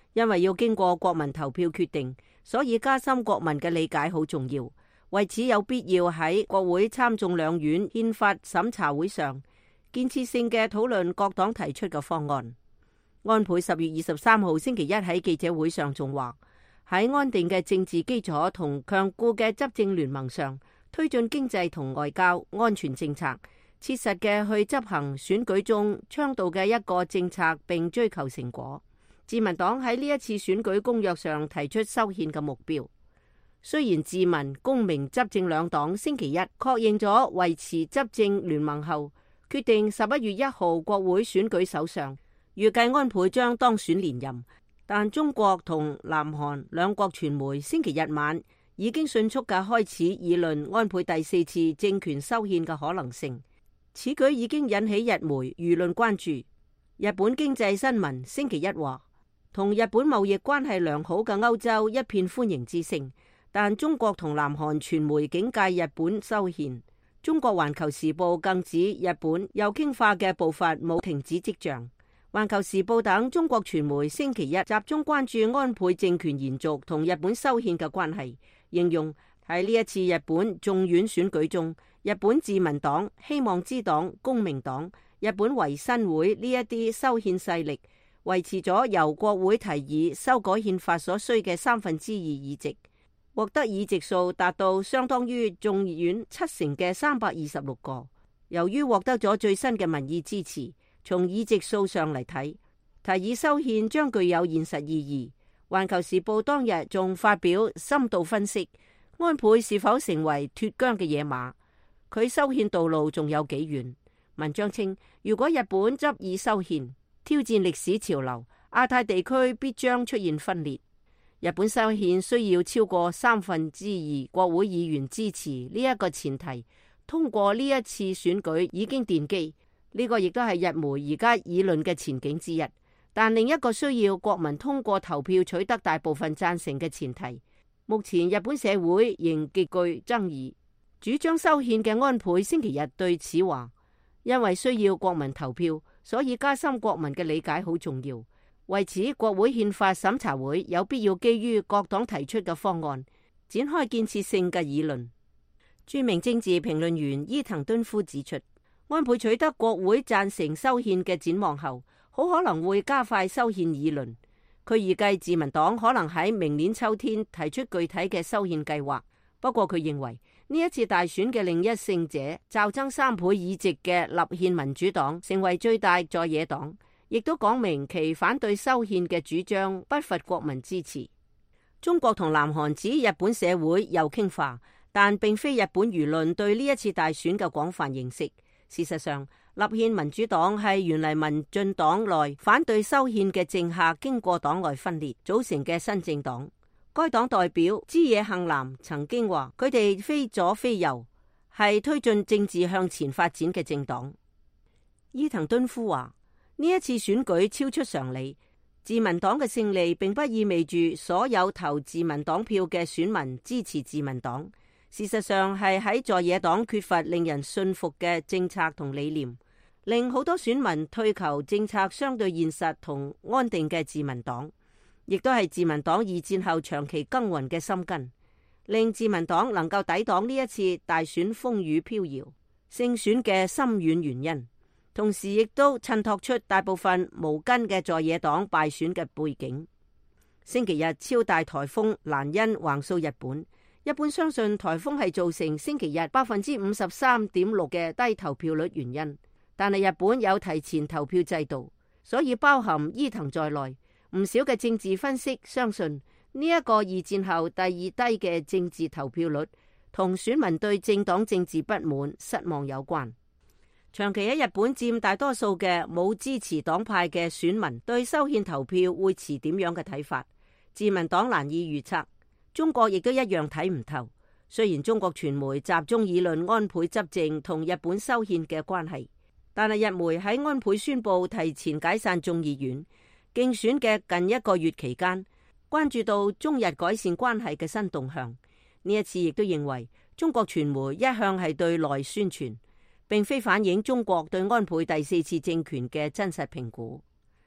因為要經過國民投票決定，所以加深國民嘅理解好重要。為此有必要喺國會參眾兩院憲法審查會上建設性嘅討論各黨提出嘅方案。安倍十月二十三號星期一喺記者會上仲話，喺安定嘅政治基礎同強固嘅執政聯盟上，推進經濟同外交安全政策，切實嘅去執行選舉中倡導嘅一個政策，並追求成果。自民黨喺呢一次選舉公約上提出修憲嘅目標。雖然自民、公明執政兩黨星期一確認咗維持執政聯盟後，決定十一月一號國會選舉首相，預計安倍將當選連任。但中國同南韓兩國傳媒星期日晚已經迅速嘅開始議論安倍第四次政權修憲嘅可能性。此舉已經引起日媒輿論關注。日本經濟新聞星期一話，同日本貿易關係良好嘅歐洲一片歡迎之聲。但中國同南韓傳媒警戒日本修憲，中國環球時報更指日本右傾化嘅步伐冇停止跡象。環球時報等中國傳媒星期一集中關注安倍政權延續同日本修憲嘅關係，形容喺呢一次日本眾院選舉中，日本自民黨、希望之黨、公明黨、日本維新會呢一啲修憲勢力維持咗由國會提議修改憲法所需嘅三分之二議席，獲得議席數達到相當於眾院七成嘅三百二十六個。由於獲得咗最新嘅民意支持，從議席數上嚟睇，提議修憲將具有現實意義。環球時報當日仲發表深度分析，安倍是否成為脫韁嘅野馬，佢修憲道路仲有幾遠。文章稱，如果日本執意修憲，挑戰歷史潮流，亞太地區必將出現分裂。日本修憲需要超過三分之二國會議員支持，呢一個前提通過呢一次選舉已經奠基，呢個亦都係日媒而家議論嘅前景之一。但另一個需要國民通過投票取得大部分贊成嘅前提，目前日本社會仍極具爭議。主張修憲嘅安倍星期日對此話，因為需要國民投票，所以加深國民嘅理解好重要。為此，國會憲法審查會有必要基於各黨提出嘅方案，展開建設性嘅議論。著名政治評論員伊藤敦夫指出，安倍取得國會贊成修憲嘅展望後，好可能會加快修憲議論。佢預計自民黨可能喺明年秋天提出具體嘅修憲計劃。不過佢認為呢一次大選嘅另一勝者，驟增三倍議席嘅立憲民主黨成為最大在野黨，亦都講明其反對修憲嘅主張不乏國民支持。中國同南韓指日本社會右傾化，但並非日本輿論對呢一次大選嘅廣泛認識。事實上，立憲民主黨係原嚟民進黨內反對修憲嘅政客經過黨內分裂組成嘅新政黨。該黨代表枝野幸男曾經話，佢哋非左非右，係推進政治向前發展嘅政黨。伊藤敦夫話，呢一次選舉超出常理，自民黨嘅勝利並不意味住所有投自民黨票嘅選民支持自民黨。事實上係喺在野黨缺乏令人信服嘅政策同理念，令好多選民退求政策相對現實同安定嘅自民黨，亦都係自民黨二戰後長期耕耘嘅心根，令自民黨能夠抵擋呢一次大選風雨飄搖勝選嘅深遠原因。同時亦都襯托出大部分無根嘅在野黨敗選嘅背景。星期日超大颱風蘭恩橫掃日本，一般相信颱風係造成星期日百分之五十三點六嘅低投票率原因。但係日本有提前投票制度，所以包含伊藤在內，唔少嘅政治分析相信呢一個二戰後第二低嘅政治投票率同選民對政黨政治不滿失望有關。長期喺日本佔大多數嘅冇支持黨派嘅選民對修憲投票會持點樣嘅睇法，自民黨難以預測。中國亦都一樣睇唔透。雖然中國傳媒集中議論安倍執政同日本修憲嘅關係，但係日媒喺安倍宣布提前解散眾議院競選嘅近一個月期間，關注到中日改善關係嘅新動向。呢一次亦都認為中國傳媒一向係對內宣傳，並非反映中國對安倍第四次政權嘅真實評估。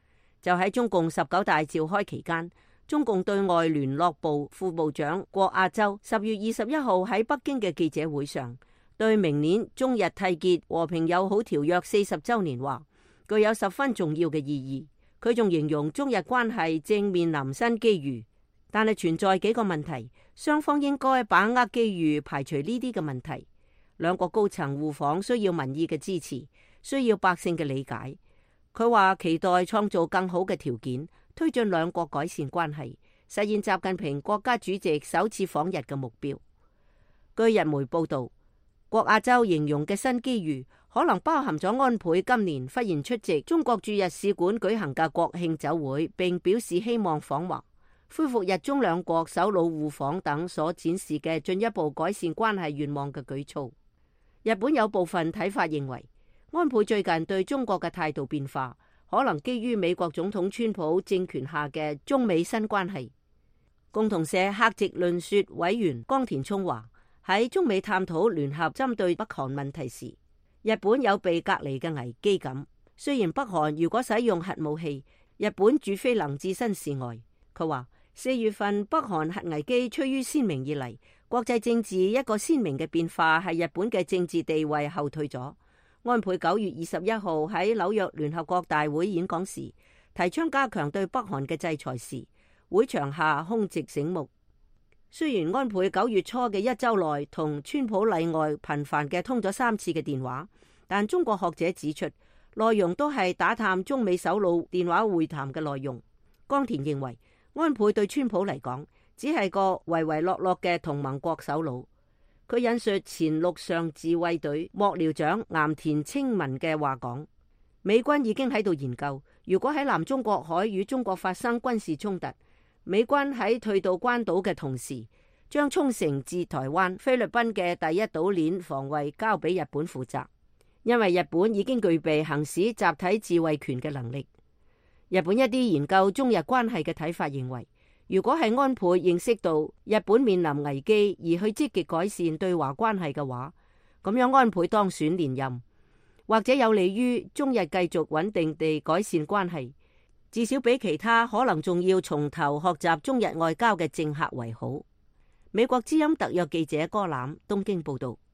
就喺中共十九大召開期間，中共對外聯絡部副部長郭亞洲十月二十一號喺北京嘅記者會上，對明年中日締結和平友好條約四十週年話，具有十分重要嘅意義。佢仲形容中日關係正面臨新機遇，但係存在幾個問題，雙方應該把握機遇，排除呢啲嘅問題。兩國高層互訪需要民意嘅支持，需要百姓嘅理解。佢話期待創造更好嘅條件，推進兩國改善關係，實現習近平國家主席首次訪日嘅目標。據日媒報道，郭亞洲形容嘅新機遇可能包含咗安倍今年忽然出席中國駐日使館舉行嘅國慶酒會，並表示希望訪華，恢復日中兩國首腦互訪等所展示嘅進一步改善關係願望嘅舉措。日本有部分睇法認為，安倍最近對中國嘅態度變化，可能基於美國總統川普政權下嘅中美新關係。共同社客席論說委員江田聰話，喺中美探討聯合針對北韓問題時，日本有被隔離嘅危機感。雖然北韓如果使用核武器，日本絕非能置身事外。佢話四月份北韓核危機趨於鮮明以嚟，國際政治一個鮮明嘅變化係日本嘅政治地位後退咗。安倍九月二十一號喺紐約聯合國大會演講時，提倡加強對北韓嘅制裁時，會場下空席醒目。雖然安倍九月初嘅一周內同川普例外頻繁嘅通咗三次嘅電話，但中國學者指出，內容都係打探中美首腦電話會談嘅內容。江田認為，安倍對川普嚟講，只係個唯唯諾諾嘅同盟國首腦。佢引述前陸上自衛隊幕僚長岩田清文嘅話講，美軍已經喺度研究，如果喺南中國海與中國發生軍事衝突，美軍喺退到關島嘅同時，將沖繩至台灣、菲律賓嘅第一島鏈防衛交俾日本負責，因為日本已經具備行使集體自衛權嘅能力。日本一啲研究中日關係嘅睇法認為，如果係安倍認識到日本面臨危機而去積極改善對華關係嘅話，咁樣安倍當選連任，或者有利於中日繼續穩定地改善關係，至少比其他可能仲要從頭學習中日外交嘅政客為好。美國之音特約記者柯欖東京報道。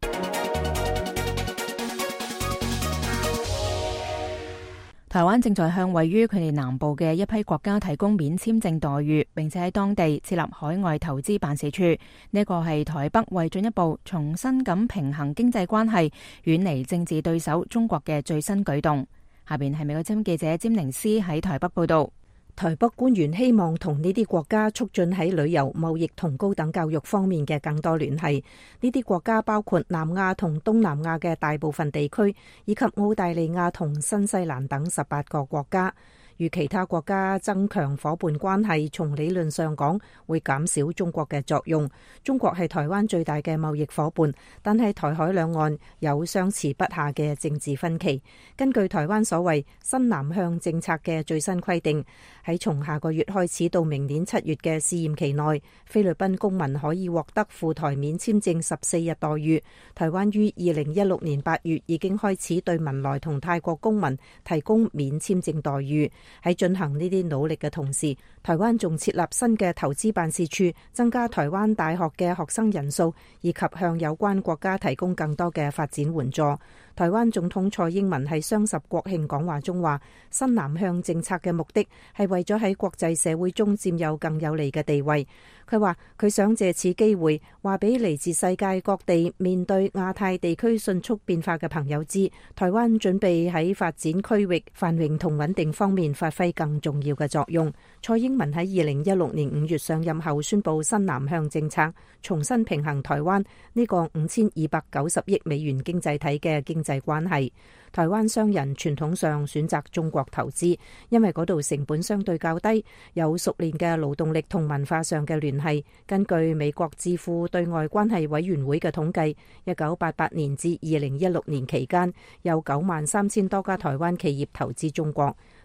台灣正在向位於佢哋南部嘅一批國家提供免簽證待遇，並且喺當地設立海外投資辦事處。呢個係台北為進一步重新咁平衡經濟關係、遠離政治對手中國嘅最新舉動。下邊係美國之音記者詹寧斯喺台北報道。 台北官員希望同呢啲國家促進喺旅遊、貿易同高等教育方面嘅更多聯繫。呢啲國家包括南亞同東南亞嘅大部分地區，以及澳大利亞同新西蘭等十八個國家。與其他國家增強夥伴關係，從理論上講會減少中國嘅作用。中國係台灣最大嘅貿易夥伴，但係台海兩岸有相持不下嘅政治分歧。根據台灣所謂新南向政策嘅最新規定，喺從下個月開始到明年七月嘅試驗期內，菲律賓公民可以獲得赴台免簽證十四日待遇。台灣於二零一六年八月已經開始對文萊同泰國公民提供免簽證待遇。喺進行呢啲努力嘅同時，台灣仲設立新嘅投資辦事處，增加台灣大學嘅學生人數，以及向有關國家提供更多嘅發展援助。台灣總統蔡英文喺雙十國慶講話中話，新南向政策嘅目的係為咗喺國際社會中佔有更有利嘅地位。佢話佢想借此機會話俾嚟自世界各地面對亞太地區迅速變化嘅朋友知，台灣準備喺發展區域繁榮同穩定方面發揮更重要嘅作用。蔡英文喺二零一六年五月上任後宣布新南向政策，重新平衡台灣呢個五千二百九十億美元經濟體嘅經濟關係。台灣商人傳統上選擇中國投資，因為嗰度成本相對較低，有熟練嘅勞動力同文化上嘅聯繫。根據美國智庫對外關係委員會嘅統計，一九八八年至二零一六年期間，有九萬三千多家台灣企業投資中國。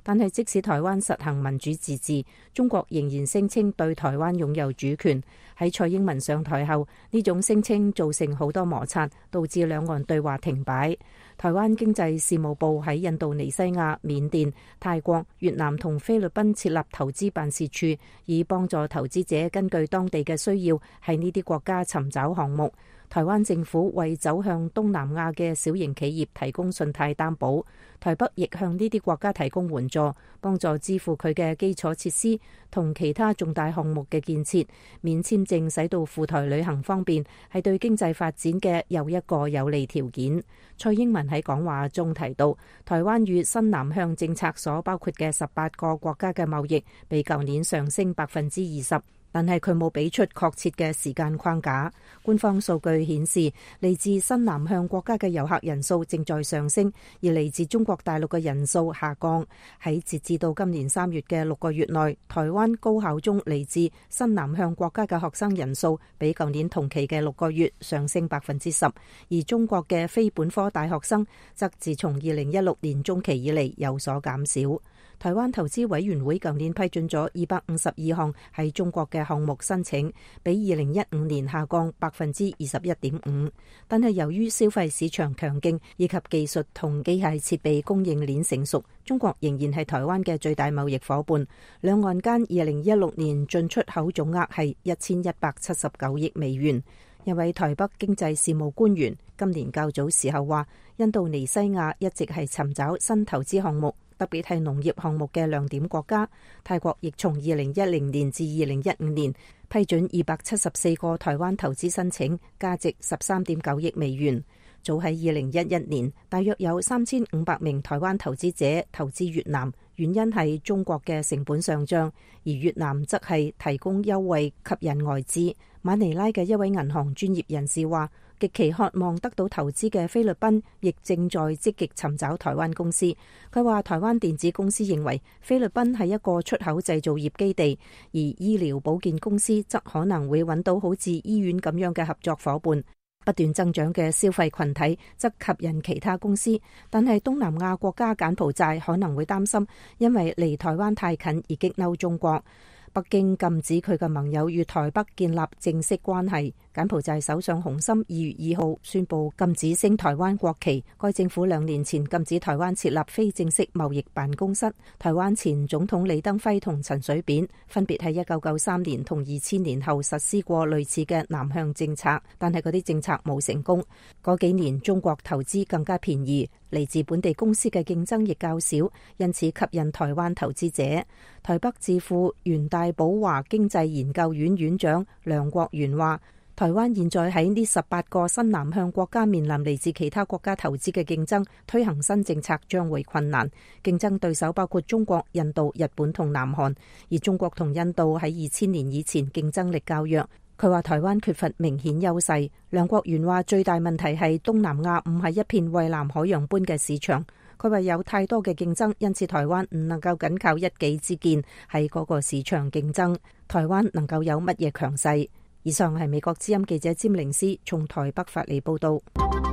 但係即使台灣實行民主自治，中國仍然聲稱對台灣擁有主權。喺蔡英文上台後，呢種聲稱造成好多摩擦，導致兩岸對話停擺。台灣經濟事務部喺印度尼西亞、緬甸、泰國、越南同菲律賓設立投資辦事處，以幫助投資者根據當地嘅需要喺呢啲國家尋找項目。台灣政府為走向東南亞嘅小型企業提供信貸擔保，台北亦向呢啲國家提供援助，幫助支付佢嘅基礎設施同其他重大項目嘅建設。免簽證使到赴台旅行方便，係對經濟發展嘅又一個有利條件。蔡英文喺講話中提到，台灣與新南向政策所包括嘅十八個國家嘅貿易，比舊年上升百分之二十。但係佢冇俾出確切嘅時間框架。官方數據顯示，嚟自新南向國家嘅遊客人數正在上升，而嚟自中國大陸嘅人數下降。喺截至到今年三月嘅六個月內，台灣高考中嚟自新南向國家嘅學生人數比舊年同期嘅六個月上升百分之十，而中國嘅非本科大學生則自從二零一六年中期以嚟有所減少。台灣投資委員會舊年批准咗二百五十二項喺中國嘅項目申請，比二零一五年下降百分之二十一點五。但係由於消費市場強勁以及技術同機械設備供應鏈成熟，中國仍然係台灣嘅最大貿易夥伴。兩岸間二零一六年進出口總額係一千一百七十九億美元。一位台北經濟事務官員今年較早時候話，印度尼西亞一直係尋找新投資項目，特別係農業項目嘅亮點國家。泰國亦從二零一零年至二零一五年批准二百七十四個台灣投資申請，價值十三點九億美元。早喺二零一一年，大約有三千五百名台灣投資者投資越南，原因係中國嘅成本上漲，而越南則係提供優惠吸引外資。馬尼拉嘅一位銀行專業人士話，極其渴望得到投資嘅菲律賓亦正在積極尋找台灣公司。佢話台灣電子公司認為菲律賓係一個出口製造業基地，而醫療保健公司則可能會揾到好似醫院咁樣嘅合作夥伴。不斷增長嘅消費群體則吸引其他公司，但係東南亞國家柬埔寨可能會擔心，因為離台灣太近而激嬲中國。北京禁止佢嘅盟友與台北建立正式關係。柬埔寨首相洪森二月二號宣布禁止升台灣國旗。該政府兩年前禁止台灣設立非正式貿易辦公室。台灣前總統李登輝同陳水扁分別喺一九九三年同二千年後實施過類似嘅南向政策，但係嗰啲政策冇成功。嗰幾年中國投資更加便宜，嚟自本地公司嘅競爭亦較少，因此吸引台灣投資者。台北智庫元大寶華經濟研究院院長梁國元話，台灣現在喺呢十八個新南向國家面臨嚟自其他國家投資嘅競爭，推行新政策將會困難。競爭對手包括中國、印度、日本同南韓，而中國同印度喺二千年以前競爭力較弱。佢話台灣缺乏明顯優勢。梁國元話最大問題係東南亞唔係一片蔚藍海洋般嘅市場。佢話有太多嘅競爭，因此台灣唔能夠僅靠一己之見喺嗰個市場競爭。台灣能夠有乜嘢強勢？以上係美國之音記者詹玲斯從台北發嚟報道。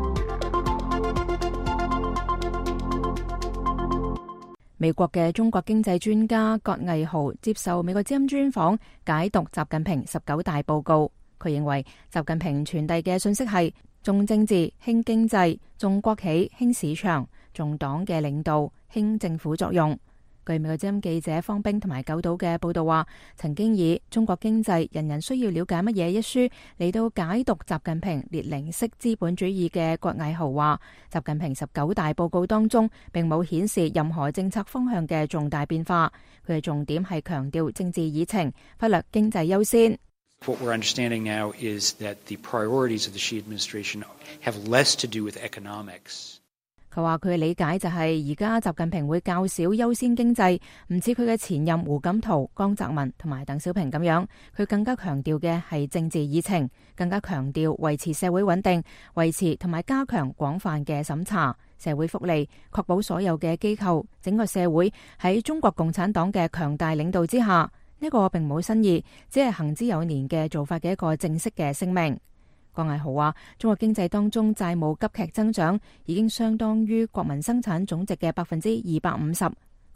美國嘅中國經濟專家葛毅豪接受美國之音專訪，解讀習近平十九大報告。佢認為習近平傳遞嘅信息係重政治、輕經濟、重國企、輕市場、重黨嘅領導、輕政府作用。據美國之音記者方冰同埋九島嘅報道話，曾經以《中國經濟人人需要了解乜嘢》一書嚟到解讀習近平列寧式資本主義嘅葛毅豪話，習近平十九大報告當中並冇顯示任何政策方向嘅重大變化，佢嘅重點係強調政治議程，忽略經濟優先。 What we're understanding now is that the priorities of the Xi administration have less to do with economics. 佢話佢嘅理解就係而家習近平會較少優先經濟，唔似佢嘅前任胡錦濤、江澤民同埋鄧小平咁樣，佢更加強調嘅係政治議程，更加強調維持社會穩定，維持同埋加強廣泛嘅審查、社會福利，確保所有嘅機構、整個社會喺中國共產黨嘅強大領導之下。呢個並冇新意，只係行之有年嘅做法嘅一個正式嘅聲明。葛毅豪話，中國經濟當中債務急劇增長，已經相當於國民生產總值嘅百分之二百五十。佢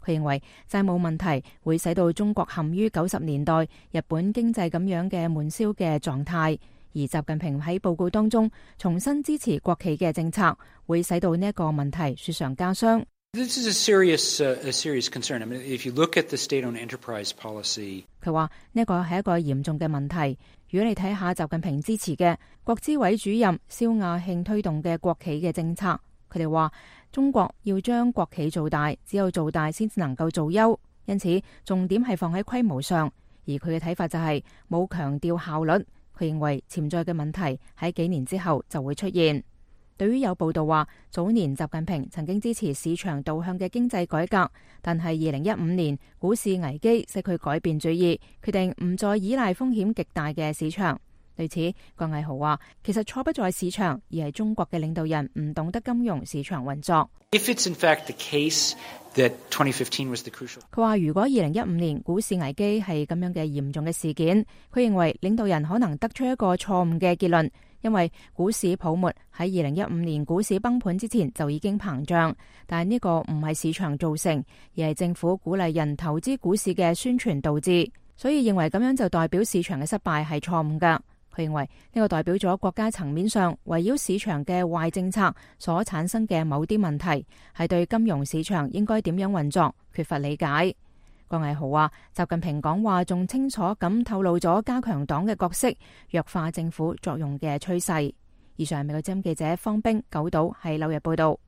佢認為債務問題會使到中國陷於九十年代日本經濟咁樣嘅悶燒嘅狀態，而習近平喺報告當中重新支持國企嘅政策，會使到呢一個問題雪上加霜。 This is a serious, uh, a serious concern. I mean, if you look at the state-owned enterprise policy, 佢話呢一個係一個嚴重嘅問題。如果你睇下習近平支持嘅國資委主任肖亞慶推動嘅國企嘅政策，佢哋話中國要將國企做大，只有做大先至能夠做優，因此重點係放喺規模上。而佢嘅睇法就係冇強調效率。佢認為潛在嘅問題喺幾年之後就會出現。對於有報道話早年習近平曾經支持市場導向嘅經濟改革，但係二零一五年股市危機使佢改變主意，決定唔再依賴風險極大嘅市場。對此，郭毅豪話其實錯不在市場，而係中國嘅領導人唔懂得金融市場運作。 If it's in fact the case that twenty fifteen was the crucial， 佢話如果二零一五年股市危機係咁樣嘅嚴重嘅事件，佢認為領導人可能得出一個錯誤嘅結論。因為股市泡沫喺二零一五年股市崩盤之前就已經膨脹，但係呢個唔係市場造成，而係政府鼓勵人投資股市嘅宣傳導致，所以認為咁樣就代表市場嘅失敗係錯誤㗎。佢認為呢個代表咗國家層面上圍繞市場嘅壞政策所產生嘅某啲問題，係對金融市場應該點樣運作缺乏理解。郭毅豪話習近平講話仲清楚咁透露咗加強黨嘅角色，弱化政府作用嘅趨勢。以上係美國之音記者方冰九島喺紐約報道。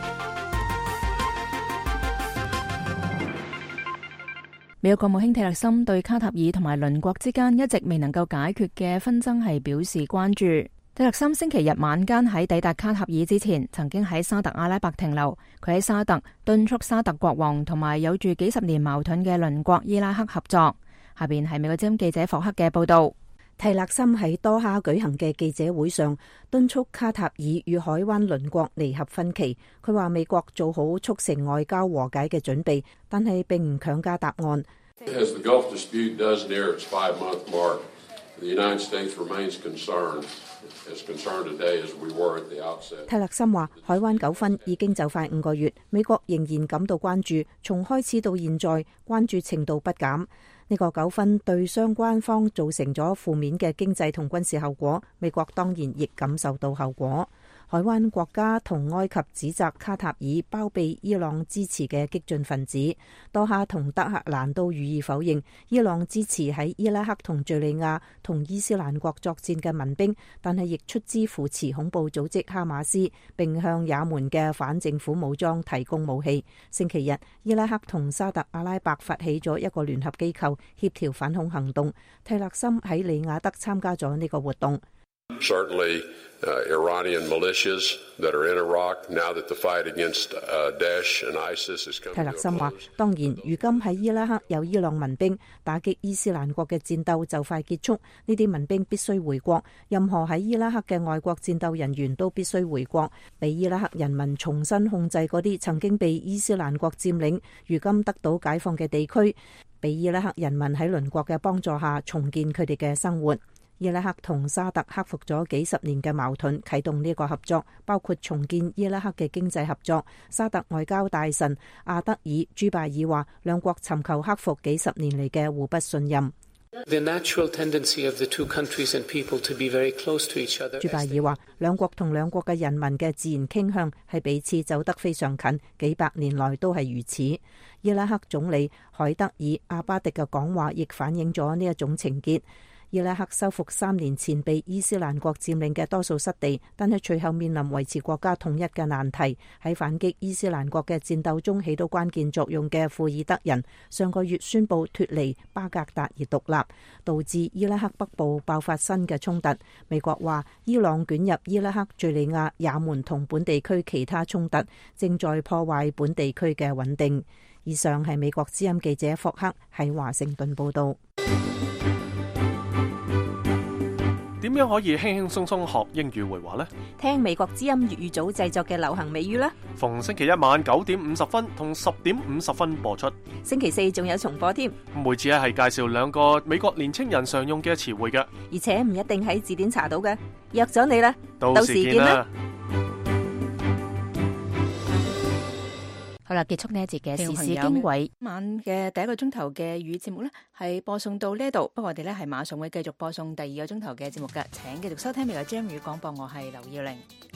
美國國務卿蒂勒森對卡塔爾同埋鄰國之間一直未能夠解決嘅紛爭係表示關注。蒂勒森星期日晚間喺抵達卡塔爾之前，曾經喺沙特阿拉伯停留。佢喺沙特敦促沙特國王同埋有住幾十年矛盾嘅鄰國伊拉克合作。下邊係美國之音記者霍克嘅報道。 蒂勒森喺多哈舉行嘅記者會上，敦促卡塔爾與海灣鄰國彌合分歧。佢話美國做好促成外交和解嘅準備，但係並唔強加答案。 As the Gulf dispute does near its five-month mark, the United States remains concerned, as concerned today as we were at the outset. 蒂勒森話：海灣糾紛已經就快五個月，美國仍然感到關注，從開始到現在，關注程度不減。呢個糾紛對相關方造成咗負面嘅經濟同軍事後果，美國當然亦感受到後果。海灣國家同埃及指責卡塔爾包庇伊朗支持嘅激進分子，多哈同德黑蘭都予以否認伊朗支持喺伊拉克同敘利亞同伊斯蘭國作戰嘅民兵，但係亦出資扶持恐怖組織哈馬斯，並向也門嘅反政府武裝提供武器。星期日，伊拉克同沙特阿拉伯發起咗一個聯合機構協調反恐行動，蒂勒森喺里雅德參加咗呢個活動。 Certainly, uh, Iranian militias that are in Iraq now that the fight against uh, Daesh and ISIS is coming to a close. 蒂勒森話：當然，如今喺伊拉克有伊朗民兵打擊伊斯蘭國嘅戰鬥就快結束，呢啲民兵必須回國。任何喺伊拉克嘅外國戰鬥人員都必須回國，俾伊拉克人民重新控制嗰啲曾經被伊斯蘭國佔領、如今得到解放嘅地區，俾伊拉克人民喺鄰國嘅幫助下重建佢哋嘅生活。伊拉克同沙特克服咗幾十年嘅矛盾，啟動呢個合作，包括重建伊拉克嘅經濟合作。沙特外交大臣阿德爾朱拜爾話，兩國尋求克服幾十年嚟嘅互不信任。 The natural tendency of the two countries and people to be very close to each other. 朱拜爾話，兩國同兩國嘅人民嘅自然傾向係彼此走得非常近，幾百年來都係如此。伊拉克總理海德爾阿巴迪嘅講話亦反映咗呢一種情結。伊拉克收復三年前被伊斯蘭國佔領嘅多數失地，但係隨後面臨維持國家統一嘅難題。喺反擊伊斯蘭國嘅戰鬥中起到關鍵作用嘅庫爾德人，上個月宣布脫離巴格達而獨立，導致伊拉克北部爆發新嘅衝突。美國話，伊朗捲入伊拉克、敘利亞、也門同本地區其他衝突，正在破壞本地區嘅穩定。以上係美國之音記者霍克喺華盛頓報道。 點樣可以輕輕鬆鬆學英語會話呢？ 聽美國之音粵語組製作嘅流行美語啦！ 逢星期一晚九點五十分同十點五十分播出， 星期四仲有重播添。 每次咧係介紹兩個美國年青人常用嘅詞彙嘅， 而且唔一定喺字典查到嘅。約咗你啦， 到時見啦！ 好啦，結束呢一節嘅時事經緯。今晚嘅第一個鐘頭嘅粵語節目呢，係播送到呢度。不過我哋呢，係馬上會繼續播送第二個鐘頭嘅節目嘅，請繼續收聽未來 Jam 語廣播。我係劉耀玲。